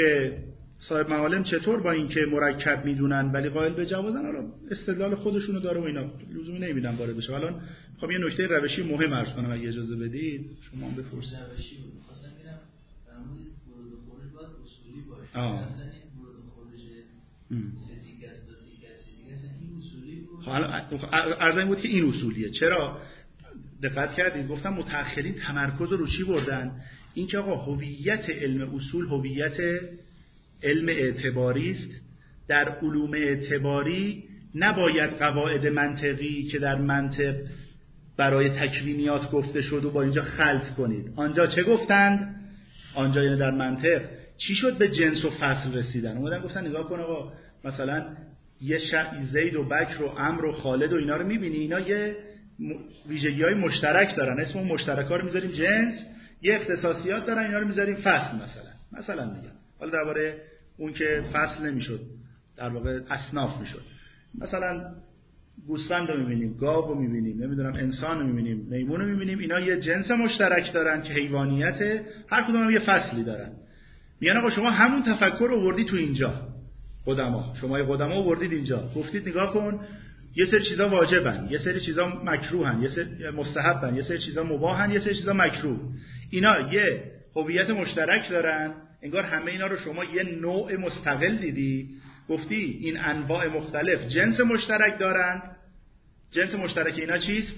با اینکه مرکب میدونن ولی قائل به جوازن، حالا استدلال خودشونو داره و اینا لزومی نمیدن وارد بشه. حالا خب یه نکته روشی مهم عرض کنم اگه اجازه بدید. شما هم بپرسید. روشی بود. خواستم ببینم در مورد ورود و خروج باید اصولی باشه. مثلا این ورود و خروج ستیک است و دیگه است این اصولی بود. حالا عرض این بود که این اصولیه. چرا دقت کردید گفتم متأخرین تمرکز رو چی بردن؟ اینکه آقا هویت علم اصول هویت علم اعتباری است. در علوم اعتباری نباید قواعد منطقی که در منطق برای تکوینیات گفته شد و با اینجا خلط کنید. آنجا چه گفتند؟ آنجا یعنی در منطق چی شد به جنس و فصل رسیدن؟ اومدن گفتن نگاه کن آقا مثلا یه زید و بکر و عمرو و خالد و اینا رو میبینی، اینا یه ویژگی‌های مشترک دارن، اسم اون مشترک‌ها رو میذاریم جنس، یه اختصاصیات دارن اینا رو میذاریم فصل. مثلا میگم حالا درباره اون که فصل نمیشد در واقع اصناف میشد، مثلا گوسفند رو میبینیم، گاو رو میبینیم، نمیدونم انسان رو میبینیم، میمون رو میبینیم، اینا یه جنس مشترک دارن که حیوانیته، هر کدوم هم یه فصلی دارن. میگن آقا شما همون تفکر رو آوردی تو اینجا، شما قدما آوردید اینجا، گفتید نگاه کن یه سری چیزا واجبن، یه سری چیزا مکروهن، یه سری مستحبن، یه سری چیزا مباحن، یه سری چیزا مکروه. اینا یه هویت مشترک دارن، انگار همه اینا رو شما یه نوع مستقل دیدی، گفتی این انواع مختلف جنس مشترک دارن. جنس مشترک اینا چیست؟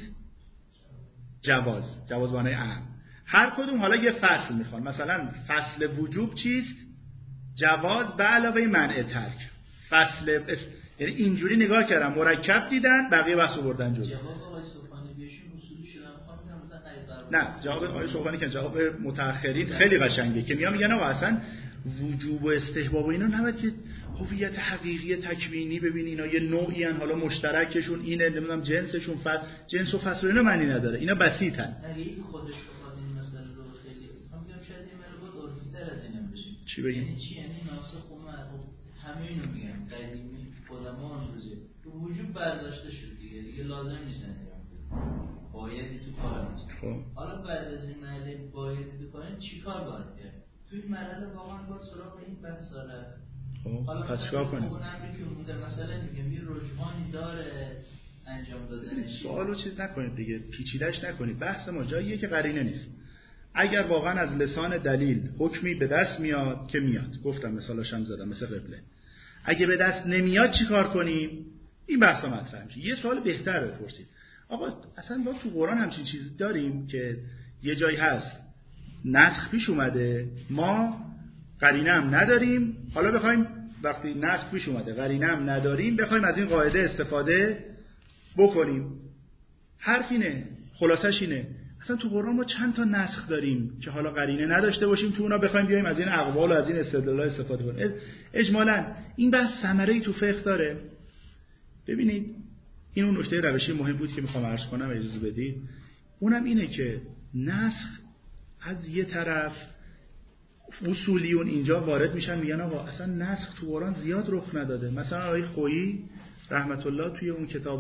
جواز معنی اهم. هر کدوم حالا یه فصل میخوان. مثلا فصل وجوب چیست؟ جواز به علاوه منع ترک. یعنی اینجوری نگاه کردن، مرکب دیدن، بقیه بحثو بردن جلو. جواب آقای صبحانی بیشون اصولی شدن نه، جواب آقای صبحانی که جواب متأخرین خیلی قشنگه که میگن آقا اصلا وجوب و استحباب و اینا نباید که هویت حقیقی تکوینی ببینی، اینا یه نوعی ان، حالا مشترکشون اینه، نمیدونم جنسشون جنس و فصل اینا معنی نداره، اینا بسیطن. اگه خودش بخواد این مسئله رو خیلی میگم شاید این مربوط عرفی‌تر از اینم بشه. چی بگیم؟ یعنی چی؟ یعنی ناسخ و مرفوع همه اینو میگن قدیمی علما امروزی تو وجوب برداشته شد دیگه لازم نیست بایدی تو کار نیست. حالا بعد از این مرحله بایدی تو کار چیکار باید کرد؟ تو این مرحله واقعا باید سراغ این بحث داره. حالا پس چیکار کنیم؟ اون امری که بوده مثلا میگم یه رجحانی داره انجام دادن. سوالو چیز نکنید دیگه، پیچیده‌اش نکنید. بحث ما جاییه که قرینه نیست. اگر واقعا از لسان دلیل حکمی به دست میاد که میاد، گفتم مثالش هم زدم مثل قبله. اگه به دست نمیاد چیکار کنیم؟ این بحثا مطرح میشه. یه سوال بهتر بپرسید. آقا اصلا ما تو قرآن همچین چیزی داریم که یه جایی هست نسخ پیش اومده، ما قرینه هم نداریم، حالا بخوایم وقتی نسخ پیش اومده قرینه هم نداریم بخوایم از این قاعده استفاده بکنیم؟ حرف اینه، خلاصش اینه. اصلا تو قرآن ما چند تا نسخ داریم که حالا قرینه نداشته باشیم تو اونا بخوایم بیایم از این اقوال و از این استدلالات استفاده کنیم؟ اجمالاً این بحث ثمره‌ای تو فقه داره. ببینید این اون نکته روشی مهم بود که میخوام عرض کنم، اجازه بدید. اونم اینه که نسخ از یه طرف اصولیون اینجا وارد میشن میگن آقا اصلا نسخ تو قرآن زیاد رخ نداده. مثلا آقای خویی رحمت الله توی اون کتاب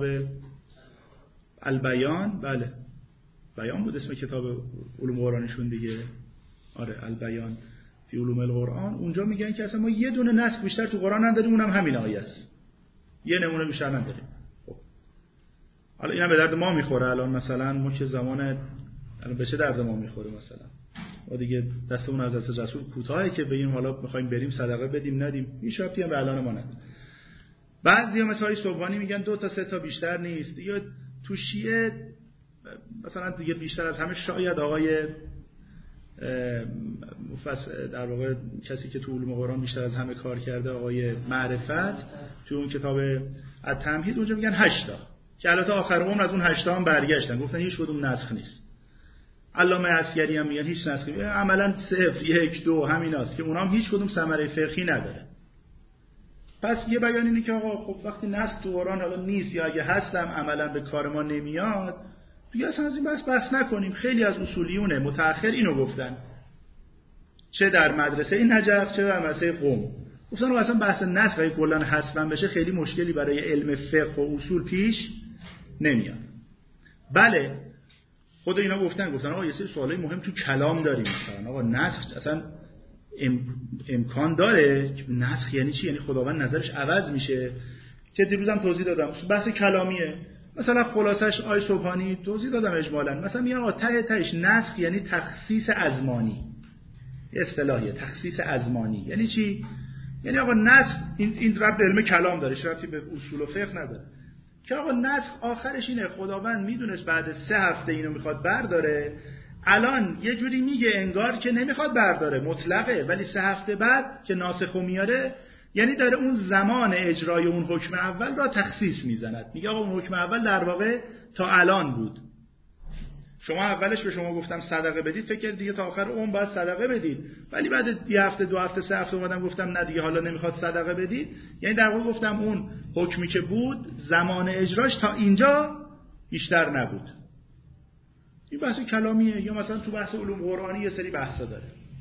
البیان، بله بیان بود اسم کتاب علوم قرآنشون دیگه، آره البیان فی علوم القرآن، اونجا میگن که اصلا ما یه دونه نسخ بیشتر تو قرآن نداریم، اونم همین آیه است، یه نمونه بیشتر نداریم. حالا اینا به درد ما میخوره الان، مثلا ما که زمان الان به چه درد ما میخوره؟ مثلا ما دیگه دستمون از دست رسول کوتاهه که بگیم حالا میخوایم بریم صدقه بدیم ندیم، هیچ ربطی هم به الان ما نداره. بعضیا مثلا صبحانی میگن 2 تا 3 تا بیشتر نیست. یا تو شیعه مثلا دیگه بیشتر از همه شاید آقای در واقع کسی که تو علوم قرآن بیشتر از همه کار کرده، آقای معرفت، تو اون کتاب التمهید اونجا میگن 8 تا که البته آخر عمر از اون 8 تا هم برگشتن گفتن هیچ کدوم نسخ نیست. علامه عسکری هم میگن هیچ نسخی، عملا 0 1 2 همیناست که اونها هم هیچ کدوم ثمره فقهی نداره. پس یه بیان اینه که آقا خب وقتی نسخ تو قرآن حالا نیست یا اگه هستم عملا به کار ما نمیاد، دیگه اصلا از این بحث نکنیم. خیلی از اصولیون متأخر اینو گفتن، چه در مدرسه نجف چه در مدرسه قم، گفتن اصلا بحث نسخ اگه کلا حذف بشه خیلی مشکلی برای علم فقه و اصول پیش نمیاد. بله خود اینا گفتن آقا یه سری سوالای مهم تو کلام داریم، مثلا آقا نسخ اصلا امکان داره؟ نسخ یعنی چی؟ یعنی خداوند نظرش عوض میشه، که دیروزم توضیح دادم بحث کلامیه. مثلا خلاصش آیه سبحانی توضیح دادم اجمالاً. مثلا میگن آقا تهش نسخ یعنی تخصیص ازمانی، اصطلاحیه تخصیص ازمانی. یعنی چی؟ یعنی آقا نسخ این ربط به علم کلام داره، ربطی به اصول و فقه نداره. که آقا نسخ آخرش اینه خداوند میدونست بعد 3 هفته اینو میخواد برداره، الان یه جوری میگه انگار که نمیخواد برداره، مطلقه، ولی 3 هفته بعد که ناسخو میاره یعنی داره اون زمان اجرای اون حکم اول را تخصیص میزند. میگه آقا اون حکم اول در واقع تا الان بود، شما اولش به شما گفتم صدقه بدید، فکر دیگه تا آخر عمر باید صدقه بدید، ولی بعد 1 هفته 2 هفته 3 هفته اومدم گفتم نه دیگه حالا نمیخواد صدقه بدید، یعنی در واقع گفتم اون حکمی که بود زمان اجراش تا اینجا بیشتر نبود. این بحث کلامیه. یا مثلا تو بحث علوم قرآنی یه سری بحثا داره.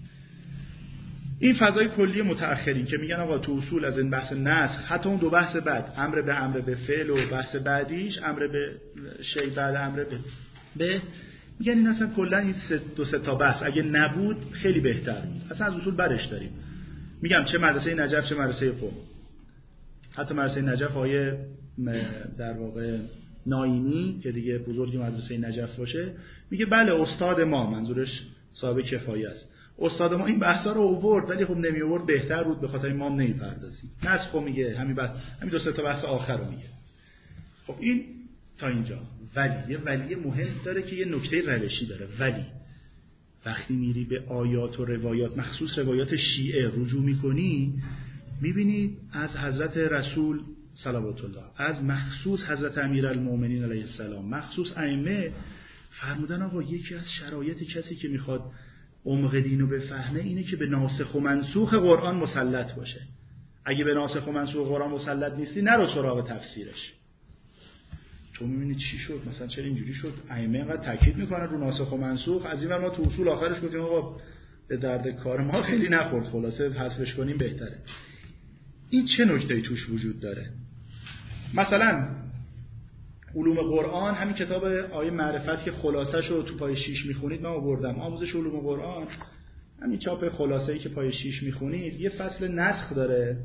این فضای کلی متأخرین که میگن آقا تو اصول از این بحث نسخ، حتی اون 2 بحث بعد، امر به فعل و بحث بعدیش امر به شی بعد امر به میگن این اصلا کلا این 2-3 تا بحث اگه نبود خیلی بهتر بود، اصلا از اصول برش داریم. میگم چه مدرسه نجف چه مدرسه قم، حتی مدرسه نجف آیه در واقع ناینی که دیگه بزرگ مدرسه نجف باشه میگه بله استاد ما، منظورش صاحب کفایه است، استاد ما این بحثا رو آورد ولی خب نمی آورد بهتر بود، به خاطر ما نمیپردازیم. نسخ میگه همین 2-3 تا بحث آخر رو میگه. خب این تا اینجا. ولی یه ولی مهم داره که یه نکته روشی داره. ولی وقتی میری به آیات و روایات، مخصوص روایات شیعه رجوع میکنی، میبینی از حضرت رسول صلوات الله، از مخصوص حضرت امیرالمومنین علیه السلام، مخصوص ائمه فرمودن آقا یکی از شرایط کسی که میخواد عمق دین رو بفهمه اینه که به ناسخ و منسوخ قرآن مسلط باشه. اگه به ناسخ و منسوخ قرآن مسلط نیستی نرو سراغ تفسیرش. تو میبینی چی شد؟ مثلا چرا اینجوری شد؟ ائمه اینقدر تاکید میکنن رو ناسخ و منسوخ، از این ور ما تو اصول آخرش گفتیم آقا به درد کار ما خیلی نخورد، خلاصه حذفش کنیم بهتره. این چه نکته‌ای توش وجود داره؟ مثلا علوم قرآن، همین کتاب آیه معرفت که خلاصه‌شو رو تو پای 6 میخونید، من آوردم آموزش علوم قرآن، همین چاپ خلاصه‌ای که پای 6 میخونید یه فصل نسخ داره.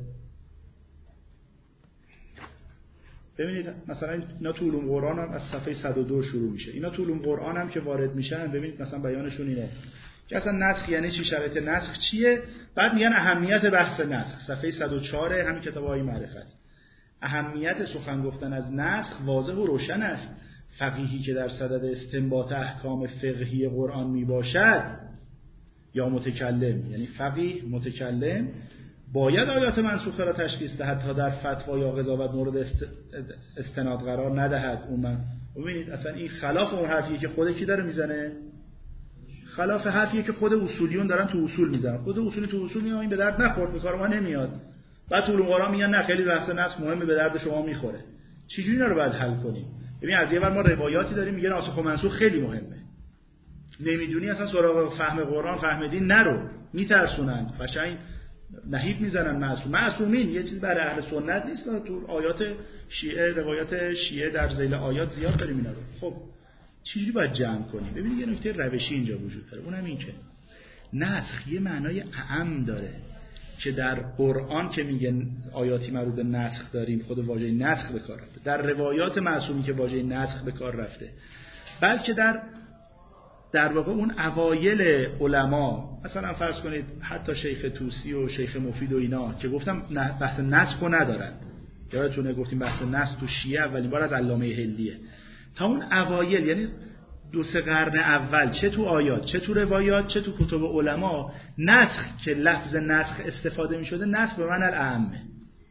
ببینید مثلا اینا تو علوم قرآن هم از صفحه 102 شروع میشه. اینا تو علوم قرآن هم که وارد میشن ببینید مثلا بیانشون اینه که اصلا نسخ یعنی چی، شرایط نسخ چیه، بعد میگن اهمیت بحث نسخ. صفحه 104 همین کتاب آیه معرفت. اهمیت سخن گفتن از نسخ واضح و روشن است. فقیهی که در صدد استنباط احکام فقهی قرآن می باشد یا متکلم، یعنی فقیه متکلم، باید آیات منسوخه را تشخیص دهد تا در فتوا یا قضاوت مورد استناد قرار ندهد. ببینید اصلا این خلاف اون حرفیه که خود کی داره میزنه، خلاف حرفیه که خود اصولیون دارن تو اصول میزنن. خود اصولی تو اصول میگن این به درد نخورد، به کار ما نمیاد. بعد تو علوم قرآن میگن نه خیلی بحث نسخ مهمه، به درد شما میخوره. چجوری اینا رو باید حل کنیم؟ ببین از یه ور ما روایاتی داریم میگن ناسخ و منسوخ خیلی مهمه، نمیدونی اصلا سراغ فهم قرآن فهم دین نرو، میترسونن، قشنگ نهیب میزنن. معصومین یه چیز برای اهل سنت نیست. تو آیات شیعه، روایات شیعه در ذیل آیات زیاد داریم اینا رو. خب چجوری باید جمع کنیم؟ ببینید یه نکته روشی اینجا وجود داره، اونم این که نسخ یه معنای اعم داره که در قرآن که میگن آیاتی مربوط به نسخ داریم خود واژه نسخ به کار رفته، در روایات معصومی که واژه نسخ به کار رفته، بلکه در واقع اون اوایل علما، مثلا فرض کنید حتی شیخ طوسی و شیخ مفید و اینا که گفتم بحث نسخ رو ندارن، یادتونه گفتیم بحث نسخ تو شیعه اولین بار از علامه هندیه، تا اون اوایل یعنی 2-3 قرن اول چه تو آیات چه تو روایات چه تو کتب علما نسخ که لفظ نسخ استفاده می شده نسخ به معنی الاعمه.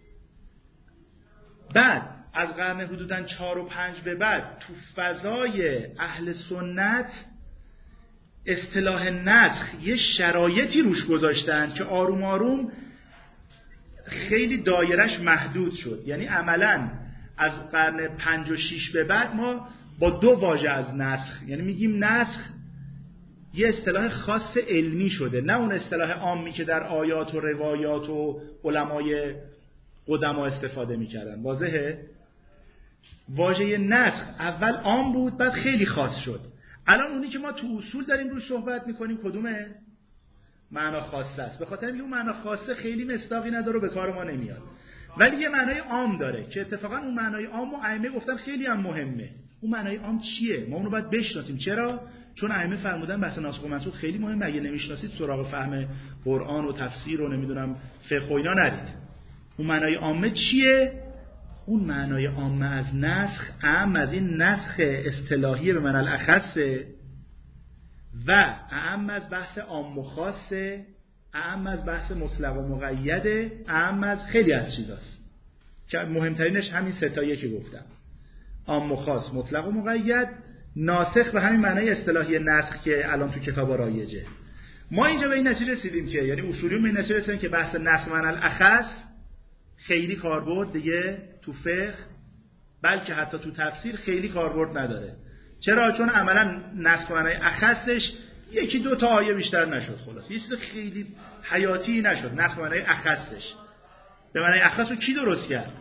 بعد از قرن حدوداً 4 و 5 به بعد تو فضای اهل سنت اصطلاح نسخ یه شرایطی روش گذاشتن که آروم آروم خیلی دایرش محدود شد. یعنی عملاً از قرن 5 و 6 به بعد ما با 2 واژه از نسخ، یعنی میگیم نسخ یه اصطلاح خاص علمی شده، نه اون اصطلاح عامی که در آیات و روایات و علمای قدما استفاده میکردن. واضحه؟ واژه نسخ اول عام بود، بعد خیلی خاص شد. الان اونی که ما تو اصول داریم روش صحبت میکنیم کدومه؟ معنا خاصه است. به خاطر اینکه اون معنا خاصه خیلی مصداقی نداره و به کار ما نمیاد، ولی یه معنای عام داره که اتفاقا اون معنای عام و ائمه گفتن خیلی هم مهمه. اون معنای عام چیه؟ ما اونو باید بشناسیم. چرا؟ چون ائمه فرمودن بحث ناسخ و منسوخ خیلی مهمه، اگه نمیشناسید سراغ فهم قرآن و تفسیر و نمیدونم فقه و اینا نرید. اون معنای عامه چیه؟ اون معنای عامه از نسخ اعم از این نسخ اصطلاحی به معنی الاخص و اعم از بحث عام و خاصه، اعم از بحث مطلق و مقید، اعم از خیلی از چیزاست که مهمترینش همین سه تاییه که گفتم، عام و خاص، مطلق و مقید، ناسخ به همین معنای اصطلاحی نسخ که الان تو کتابا رایجه. ما اینجا به این نتیجه رسیدیم که یعنی اصولیون به این نتیجه رسیدن که بحث نسخ معنی الاخص خیلی کاربرد دیگه تو فقه بلکه حتی تو تفسیر خیلی کاربرد نداره. چرا؟ چون عملا نسخ معنی اخصش یکی دو تا آیه بیشتر نشد، خلاص یه چیز خیلی حیاتی نشد. نسخ معنی اخصش به معنی اخص رو کی درست کرد؟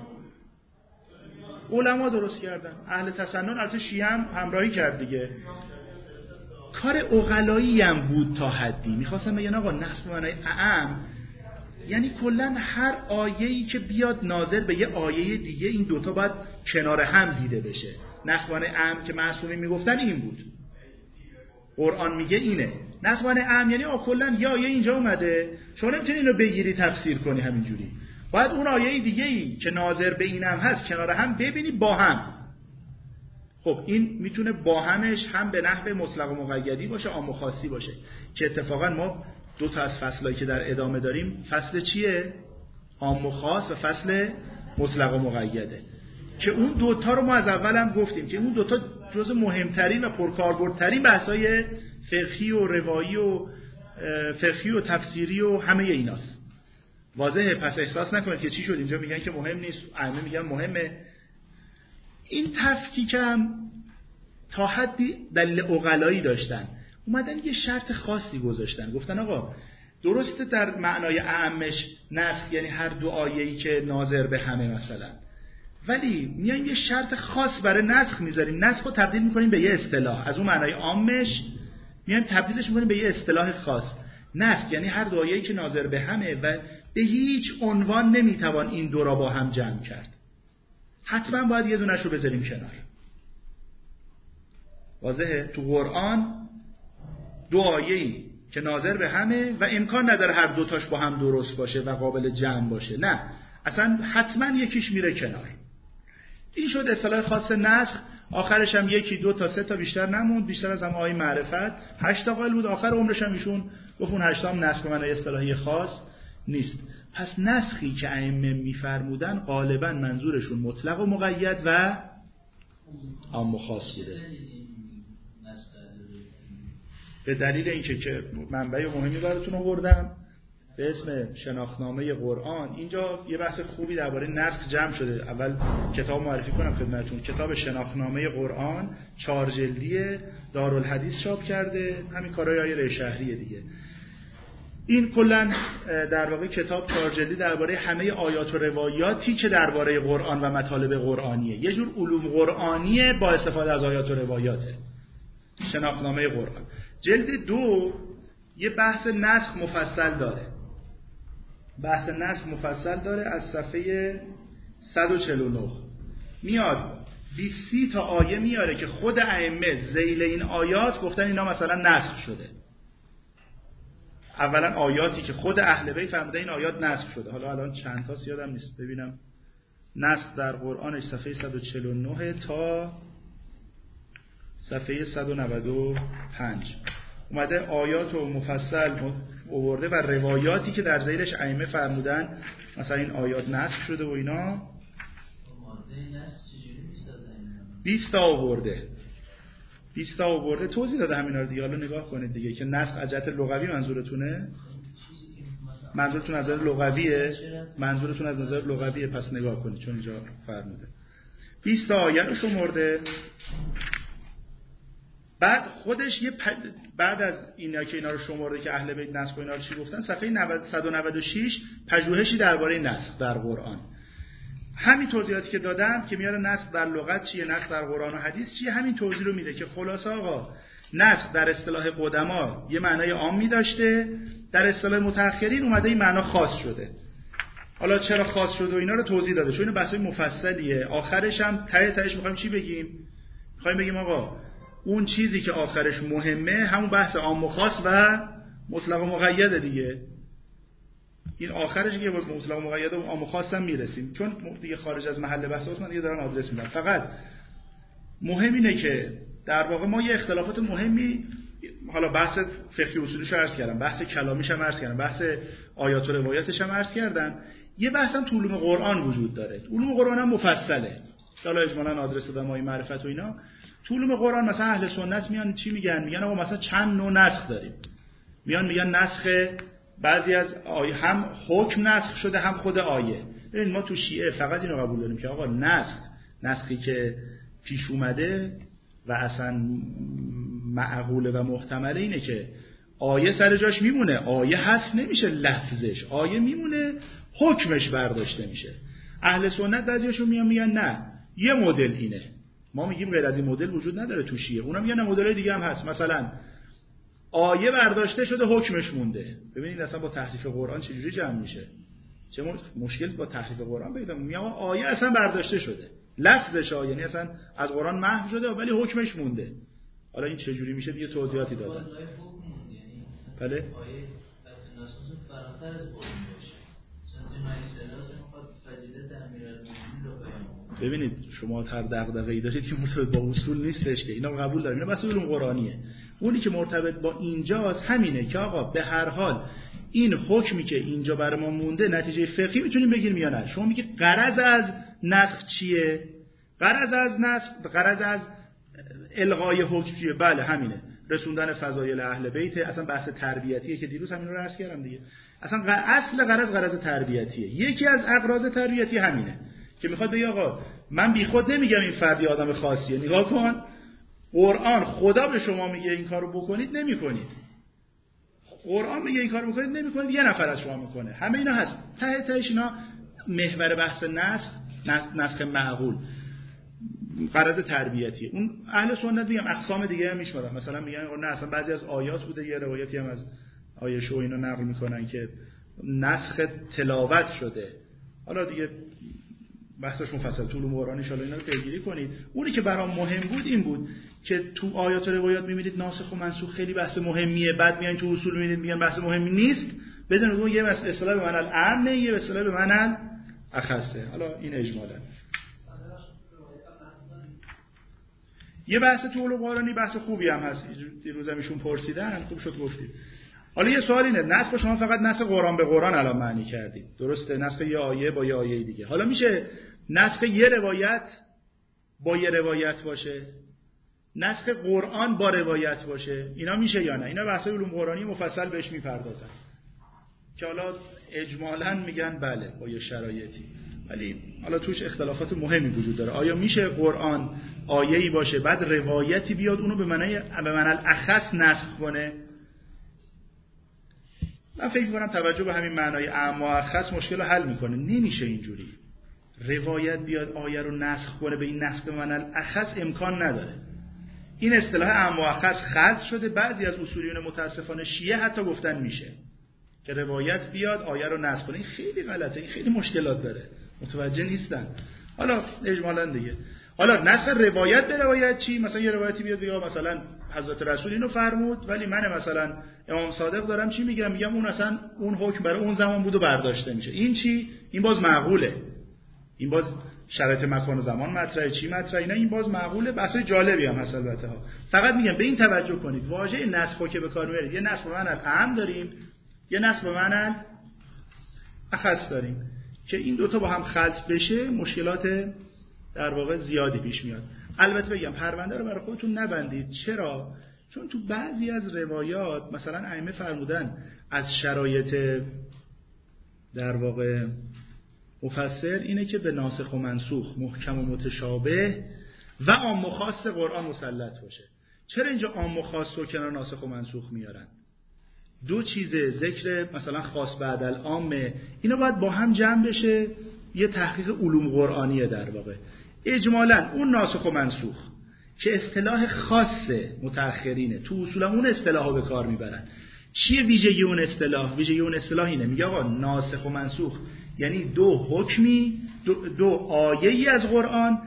علما درست کردن. اهل تسنن البته شیعه هم همراهی کرد دیگه. کار عقلایی هم بود تا حدی. میخواستم بگن آقا نسخ معنی اعم یعنی کلا هر آیه‌ای که بیاد ناظر به یه آیه دیگه این دوتا باید کنار هم دیده بشه. نسخ معنی اعم که معصومین میگفتن این بود، قرآن میگه اینه. نسخ معنی اعم یعنی کلا یه آیه اینجا اومده شما نمیتونی اینو بگیری تفسیر کنی همینجوری، باید اون آیه دیگه‌ای که ناظر به اینم هست کنار هم ببینی با هم. خب این میتونه با همش هم به نحو مطلق و مقیدی باشه، عام و خاصی باشه، که اتفاقا ما دو تا از فصلایی که در ادامه داریم فصل چیه؟ عام و خاص و فصل مطلق و مقیده، که اون دوتا رو ما از اول هم گفتیم که اون دوتا جزء مهمترین و پرکاربردترین بحث‌های فقهی و روایی و فقهی و تفسیری و همه ایناست. واضحه؟ پس احساس نکنید که چی شد اینجا میگن که مهم نیست، ائمه میگن مهمه. این تفکیکم تا حدی دلیل عقلایی داشتن، اومدن یه شرط خاصی گذاشتن، گفتن آقا درسته در معنای اعمش نسخ یعنی هر دو آیه‌ای که ناظر به همه مثلا، ولی میان یه شرط خاص برای نسخ میذاریم، نسخ رو تبدیل میکنیم به یه اصطلاح، از اون معنای عامش میان تبدیلش میکنیم به یه اصطلاح خاص. نسخ یعنی هر دو آیه‌ای که ناظر به همه و به هیچ عنوان نمیتوان این دو را با هم جمع کرد، حتما باید یه دونش رو بذاریم کنار. واضحه؟ تو قرآن دو آیه‌ای که ناظر به همه و امکان نداره هر دوتاش با هم درست باشه و قابل جمع باشه، نه اصلا حتما یکیش میره کنار. این شد اصطلاح خاص نسخ. آخرش هم یکی دو تا سه تا بیشتر نموند، بیشتر از هم آیه معرفت 8 تا قائل بود. آخر عمرش هم ایشون گفت اون 8 تا هم نسخ به معنی اصطلاحی خاص نیست. پس نسخی که ائمه میفرمودن غالبا منظورشون مطلق و مقید و عام و خاص بوده. به دلیل اینکه که منبع مهمی براتون آوردم به اسم شناختنامه قرآن. اینجا یه بحث خوبی درباره نسخ جمع شده. اول کتاب معرفی کنم خدمتتون. کتاب شناختنامه قرآن 4 جلدیه، دارالحدیث چاپ کرده، همین کارهای آیه شهریه دیگه. این کلا در واقع کتاب 4 جلدی درباره همه آیات و روایاتی که درباره قرآن و مطالب قرآنیه، یه جور علوم قرآنیه با استفاده از آیات و روایاته. شناختنامه قرآن جلد 2 یه بحث نسخ مفصل داره. بحث نسخ مفصل داره از صفحه 149 میاد 20 تا آیه میاره که خود ائمه ذیل این آیات گفتن اینا مثلا نسخ شده. اولا آیاتی که خود اهل بیت فرمودن این آیات نسخ شده. حالا الان چند تا یادم نیست ببینم. نسخ در قرآنش صفحه 149 تا صفحه 195 اومده آیات و مفصل آورده و روایاتی که در ذیلش ائمه فرمودن مثلا این آیات نسخ شده و اینا. 20 تا آورده. 20 تا آورده توضیح داده همینا رو دیگه. حالا نگاه کنید دیگه که نسخ از جهت لغوی منظورتونه؟ منظورتون از نظر لغویه؟ منظورتون از نظر لغویه، پس نگاه کنید چون اینجا فرموده 20 تا آیه رو شمرده. بعد خودش بعد از اینا که اینا رو شمرده که اهل بیت نسخ و اینا رو چی گفتن، صفحه 196 پژوهشی درباره نسخ در قرآن. همین توضیحاتی که دادم که میاره نسخ در لغت چیه، نسخ در قرآن و حدیث چیه، همین توضیح رو میده که خلاصه آقا نسخ در اصطلاح قدما یه معنای عامی داشته، در اصطلاح متأخرین اومده این معنا خاص شده. حالا چرا خاص شده و اینا رو توضیح داده، چون این بحثای مفصلیه. آخرش هم تهش می‌خوایم چی بگیم؟ می‌خوایم بگیم آقا اون چیزی که آخرش مهمه همون بحث عام و خاص و مطلق و مقیده دیگه. این آخرش که به مطلق و مقید و عام و خاص هم میرسیم، چون دیگه خارج از محل بحث است. من دیگه دارم آدرس میدم. فقط مهم اینه که در واقع ما یه اختلافات مهمی، حالا بحث فقهی اصولیش رو عرض کردم، بحث کلامیش هم عرض کردم، بحث آیات و روایاتش هم عرض کردم، یه بحث هم تو علوم قرآن وجود داره. علوم قرآن هم مفصله، حالا اجمالاً آدرس دادم مای معرفت و اینا. تو علوم قرآن مثلا اهل سنت میان چی میگن؟ میگن آقا مثلا چند نوع نسخ داریم. میگن نسخ بعضی از آیه هم حکم نسخ شده هم خود آیه. ببین ما تو شیعه فقط اینو قبول داریم که آقا نسخی که پیش اومده و اصلا معقوله و محتمله اینه که آیه سر جاش میمونه، آیه حذف نمیشه لفظش، آیه میمونه حکمش برداشته میشه. اهل سنت بعضیاشون میگن نه یه مدل اینه، ما میگیم غیر از این مدل وجود نداره تو شیعه. اونا میگن مدل‌های دیگه هم هست، مثلا آیه برداشته شده حکمش مونده. ببینید اصلا با تحریف قرآن چجوری جمع میشه، چه مشکل با تحریف قرآن پیدا میشه. آیه اصلا برداشته شده، لفظش یعنی اصلا از قرآن محو شده ولی حکمش مونده. حالا این چجوری میشه دیگه توضیحاتی دادم. بله آیه ناسوس فراتر از قرآن باشه. ببینید شما هر دغدغه‌ای دارید که مرتبط با اصول نیستش که اینا قبول داریم، اینا بس علوم قرآنیه. اونی که مرتبط با اینجاست همینه که آقا به هر حال این حکمی که اینجا برای ما مونده نتیجه فقهی میتونیم بگیریم یا نه. شما میگی غرض از نسخ چیه؟ غرض از الغای حکم چیه؟ بله همینه، رسوندن فضایل اهل بیت. اصلا بحث تربیتیه که دیروز همین رو عرض کردم دیگه. اصلا اصل غرض تربیتیه. یکی از اغراض تربیتی همینه که میخواد بگه آقا من بیخود نمیگم این فردی آدم خاصیه، نگاه کن قرآن خدا به شما میگه این کارو بکنید نمیکنید، قرآن میگه این کارو بکنید نمیکنید، یه نفر از شما میکنه. همه اینا هست. تهش اینا محور بحث نسخ معقول غرض تربیتیه. اون اهل سنت میگم اقسام دیگه هم میشمارن، مثلا میگن نه اصلا بعضی از آیات بوده، یه روایتی هم از عایشه و اینا نقل میکنن که نسخ تلاوت شده. حالا دیگه بحثش مفصل تو علوم قرآن ان شاء الله اینا رو پیگیری کنید. اونی که برام مهم بود این بود که تو آیات و روایات میبینید ناسخ و منسوخ خیلی بحث مهمیه، بعد میایین تو اصول میبینید میگن بحث مهمی نیست. بدونید اون یه اصطلاح به معنی العام، یه اصطلاح به معنی اخصه. حالا این اجمالا یه بحث تو علوم قرآنی بحث خوبی هم هست. دیروز هم ایشون پرسیدن، خوب شد گفتید. حالا یه سوال اینه، نسخ شما فقط نسخ قرآن به قرآن الان معنی کردید، درسته؟ نسخ یه آیه با یه آیه دیگه. حالا میشه نسخ یه روایت با یه روایت باشه، نسخ قرآن با روایت باشه، اینا میشه یا نه؟ اینا بحث علوم قرآنی مفصل بهش میپردازن که حالا اجمالاً میگن بله با یه شرایطی، ولی حالا توش اختلافات مهمی وجود داره. آیا میشه قرآن آیه‌ای باشه بعد روایتی بیاد اونو به معنی الاخص نسخ کنه؟ من فکر می‌کنم توجه به همین معنای اعم و اخص مشکل رو حل میکنه. نمیشه اینجوری روایت بیاد آیه رو نسخ کنه به این نسخ به معنی الاخص، امکان نداره. این اصطلاح اعم و اخص خلط شده. بعضی از اصولیون متاسفانه شیعه حتی گفتن میشه که روایت بیاد آیه رو نسخ کنه. این خیلی غلطه، این خیلی مشکلات داره، متوجه نیستن. حالا اجمالاً دیگه، حالا نسخ روایت به روایت چی؟ مثلا یه روایتی بیاد بگه مثلا حضرت رسول اینو فرمود، ولی من مثلا امام صادق دارم چی میگم اون اصلا اون حکم برای اون زمان بود و برداشته میشه. این چی؟ این باز معقوله، این باز شرایط مکان و زمان مطرحه، چی مطرحه، اینا این باز معقوله. بحثای جالبی هم هست البته ها. فقط میگم به این توجه کنید، واژه نسخو که به کار میبرید، یه نسخ به معنی اعم داریم، یه نسخ به معنی اخص داریم که این دوتا با هم خلط بشه مشکلات در واقع زیادی پیش میاد. البته بگم پرونده رو برای خودتون نبندید. چرا؟ چون تو بعضی از روایات مثلا ائمه فرمودن از شرایط در واقع مفسر اینه که به ناسخ و منسوخ، محکم و متشابه و عام و خاص قرآن مسلط باشه. چرا اینجا عام و خاص رو کنار ناسخ و منسوخ میارن؟ دو چیزه، ذکر مثلا خاص بعد العامه، اینا باید با هم جمع بشه، یه تحقیق علوم قرآنیه در واقع. اجمالاً اون ناسخ و منسوخ که اصطلاح خاص متأخرینه، تو اصول اون اصطلاحو به کار میبرن. چیه ویژگی اون اصطلاح؟ ویژگی اون اصطلاح اینه، میگه آقا ناسخ و منسوخ یعنی دو حکمی، دو آیه‌ای از قرآن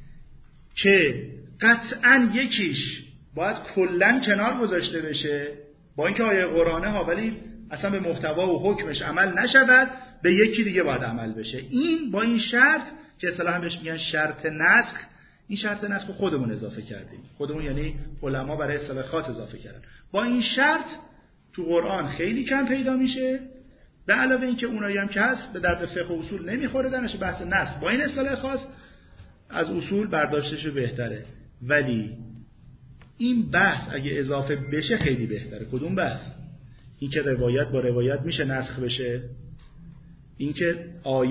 که قطعاً یکیش باید کلاً کنار گذاشته بشه با اینکه آیه قرآنه ها، ولی اصلا به محتوا و حکمش عمل نشود، به یکی دیگه باید عمل بشه. این با این شرط که اصطلاحاً بهش میگن شرط نسخ، این شرط نسخ رو خودمون اضافه کردیم، خودمون یعنی علما برای اصطلاح خاص اضافه کردن. با این شرط تو قرآن خیلی کم پیدا میشه، به علاوه اینکه اونایی هم که هست به درد فقه و اصول نمیخوره، درش بحث نسخ با این اصطلاح خاص از اصول برداشتش بهتره. ولی این بحث اگه اضافه بشه خیلی بهتره. کدوم بحث؟ این که روایت با روایت میشه نسخ بشه، این که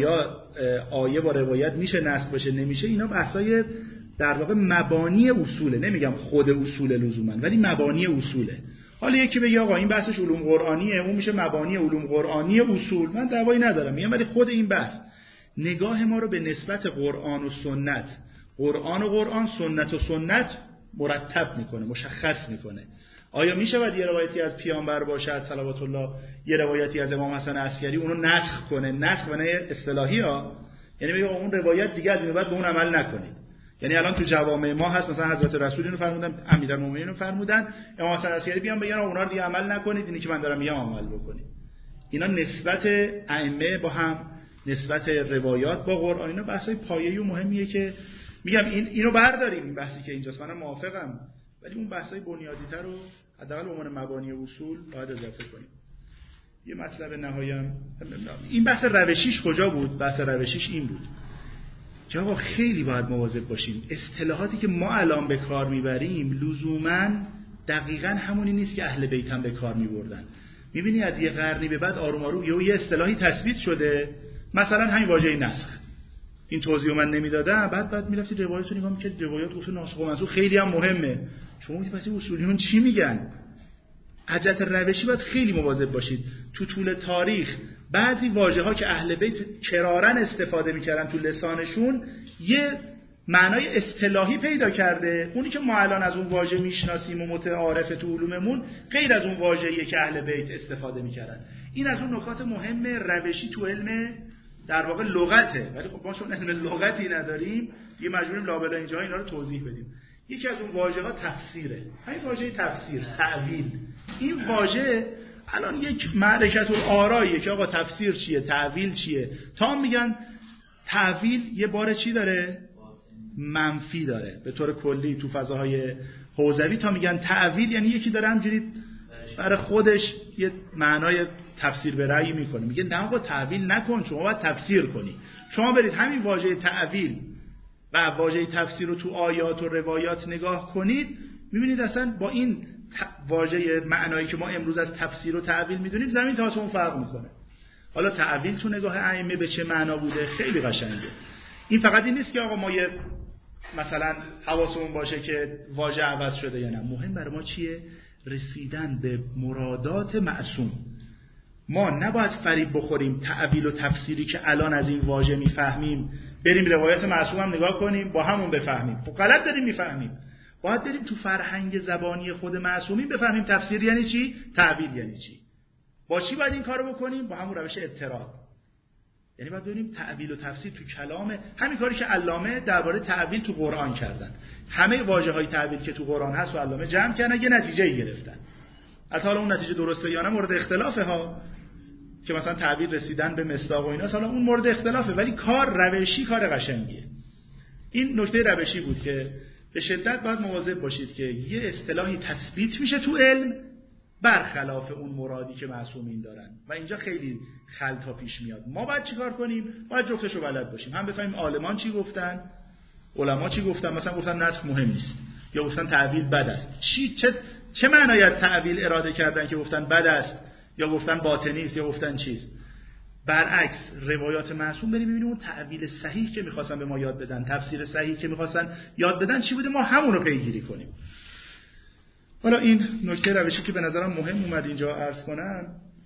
آیه با روایت میشه نسخ بشه نمیشه، اینا بحثای در واقع مبانی اصوله. نمیگم خود اصول لزوما، ولی مبانی اصوله. حالا یکی بگه آقا این بحثش علوم قرآنیه، اون میشه مبانی علوم قرآنی اصول، من دعوایی ندارم، میگم ولی خود این بحث نگاه ما رو به نسبت قرآن و سنت، قرآن و قرآن، سنت و سنت مرتب میکنه، مشخص میکنه. آیا میشود یه روایتی از پیامبر باشد صلوات الله، یه روایتی از امام حسن عسکری، اونو نسخ کنه؟ نسخ نه اصطلاحی ها، یعنی میگه اون روایت دیگه از این بعد به اون عمل نکنید. یعنی الان تو جوامع ما هست، مثلا حضرت رسول اینو فرمودن، امیرالمومنین رو فرمودن، امام حسن عسکری بیان بگن اونا رو دیگه عمل نکنید، اینی که من دارم میگم عمل بکنید. اینا نسبت ائمه با هم، نسبت روایات با قرآن، اینا بحثای پایه‌ای و مهمیه که میگم اینو برداریم، این بحثی که اینجاست منم موافقم، ولی اون بحثای بنیادی‌تر رو حداقل به عنوان مبانی اصول باید اضافه کنیم. یه مطلب نهایی‌ام این بحث روشیش کجا بود؟ بحث روشیش این بود که آقا خیلی باید مواظب باشیم. اصطلاحاتی که ما الان به کار میبریم لزوماً دقیقاً همونی نیست که اهل بیت هم به کار میبردن. میبینی از یه قرنی به بعد آروم آروم یه اصطلاحی تثبیت شده، مثلا همین واژه نسخ، این توضیحو من نمیدادم، بعد میرفتی روایتو نگاه می‌کردی، روایات گفته ناسخ و منسوخ خیلی هم مهمه، شما میگید پس اصولیون چی میگن؟ حجت روشی باید خیلی مواظب باشید. تو طول تاریخ بعضی واژه‌ها که اهل بیت کرارن استفاده می‌کردن تو لسانشون یه معنای اصطلاحی پیدا کرده، اونی که ما الان از اون واژه میشناسیم و متعارف تو علوممون غیر از اون واژه‌ایه که اهل بیت استفاده می‌کردن. این از اون نکات مهم روشی تو علم در واقع لغته، ولی خب ما چون علم لغتی نداریم یه مجبوریم لابلا اینجا اینا رو توضیح بدیم. یکی از اون واژه‌ها تفسیره، همین واژه تفسیر، تعویل. این واژه الان یک معرکت الآراییه که آقا تفسیر چیه، تعویل چیه. تا میگن تعویل یه بار چی داره؟ منفی داره به طور کلی تو فضاهای حوزوی. تا میگن تعویل یعنی یکی داره همجوری برای خودش یه معنای تفسیر به رأی میکنه، میگه نه آقا تعویل نکن، شما باید تفسیر کنی. شما برید همین واژه تعویل و واژه تفسیر رو تو آیات و روایات نگاه کنید، میبینید اصلا با این واژه معنایی که ما امروز از تفسیر و تعویل میدونیم زمین تا آسمون فرق میکنه. حالا تعویل تو نگاه ائمه به چه معنا بوده؟ خیلی قشنگه. این فقط این نیست که آقا ما یه مثلا حواسمون باشه که واژه عوض شده یا نه، مهم برای ما چیه؟ رسیدن به مرادات معصوم. ما نباید فریب بخوریم تعویل و تفسیری که الان از این واژه میفهمیم بریم روایت معصوم هم نگاه کنیم با همون بفهمیم. خب غلط داریم میفهمیم. باید بریم تو فرهنگ زبانی خود معصومین بفهمیم تفسیر یعنی چی، تعویل یعنی چی. با چی باید این کارو بکنیم؟ با همون روش اضطراد. یعنی باید ببینیم تعویل و تفسیر تو کلام، همین کاری که علامه درباره تعویل تو قرآن کردن. همه واژه‌های تعویل که تو قرآن هست و علامه جمع کردن یه نتیجه‌ای گرفتن. البته حالا اون نتیجه درسته یا نه مورد اختلافه ها، که مثلا تعبیر رسیدن به مصداق و اینا، حالا اون مورد اختلافه، ولی کار روشی کار قشنگیه. این نکته روشی بود که به شدت باید مواظب باشید که یه اصطلاحی تثبیت میشه تو علم برخلاف اون مرادی که معصومین دارن و اینجا خیلی خلطا پیش میاد. ما باید چیکار کنیم؟ باید جفتشو بلد باشیم، هم بفهمیم عالمان چی گفتن، علما چی گفتن. مثلا گفتن نسخ مهم نیست، یا گفتن تعویل بد است. چه معنایی از تعویل اراده کردن که گفتن بد است، یا گفتن باطنی است، یا گفتن چیز. برعکس روایات معصوم بریم ببینیم اون تعویل صحیح که می‌خواستن به ما یاد بدن، تفسیر صحیح که می‌خواستن یاد بدن چی بوده، ما همون رو پیگیری کنیم. حالا این نکته روشی که به نظرم مهم اومد اینجا عرض کنم.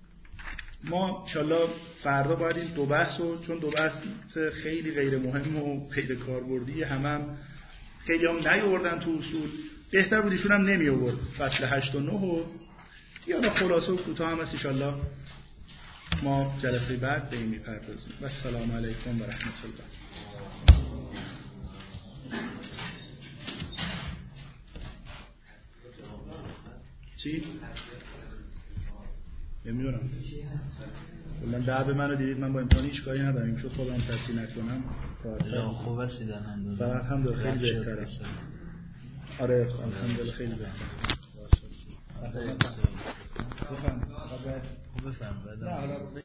ما انشالله فردا باید این دو بحث رو، چون دو بحث خیلی غیر مهم و غیر کاربردی، هم خیلی هم نیاوردن تو اصول، بهتر بود ایشون هم نمی آورد فصل 8 و 9 و یا خلاصه و کوتاه هم هست. ان شاء الله ما جلسه بعد به این میپردازیم. و السلام علیکم و رحمت الله. چی؟ نمیدونم. کلا دعو منو دیدید، من با امتحان هیچ کاری ندارم، این شد خودم تحصیل نکنم کار خوب است الحمدلله. فقط الحمدلله خیلی بهتره. آره الحمدلله خیلی بهتره. بفهم.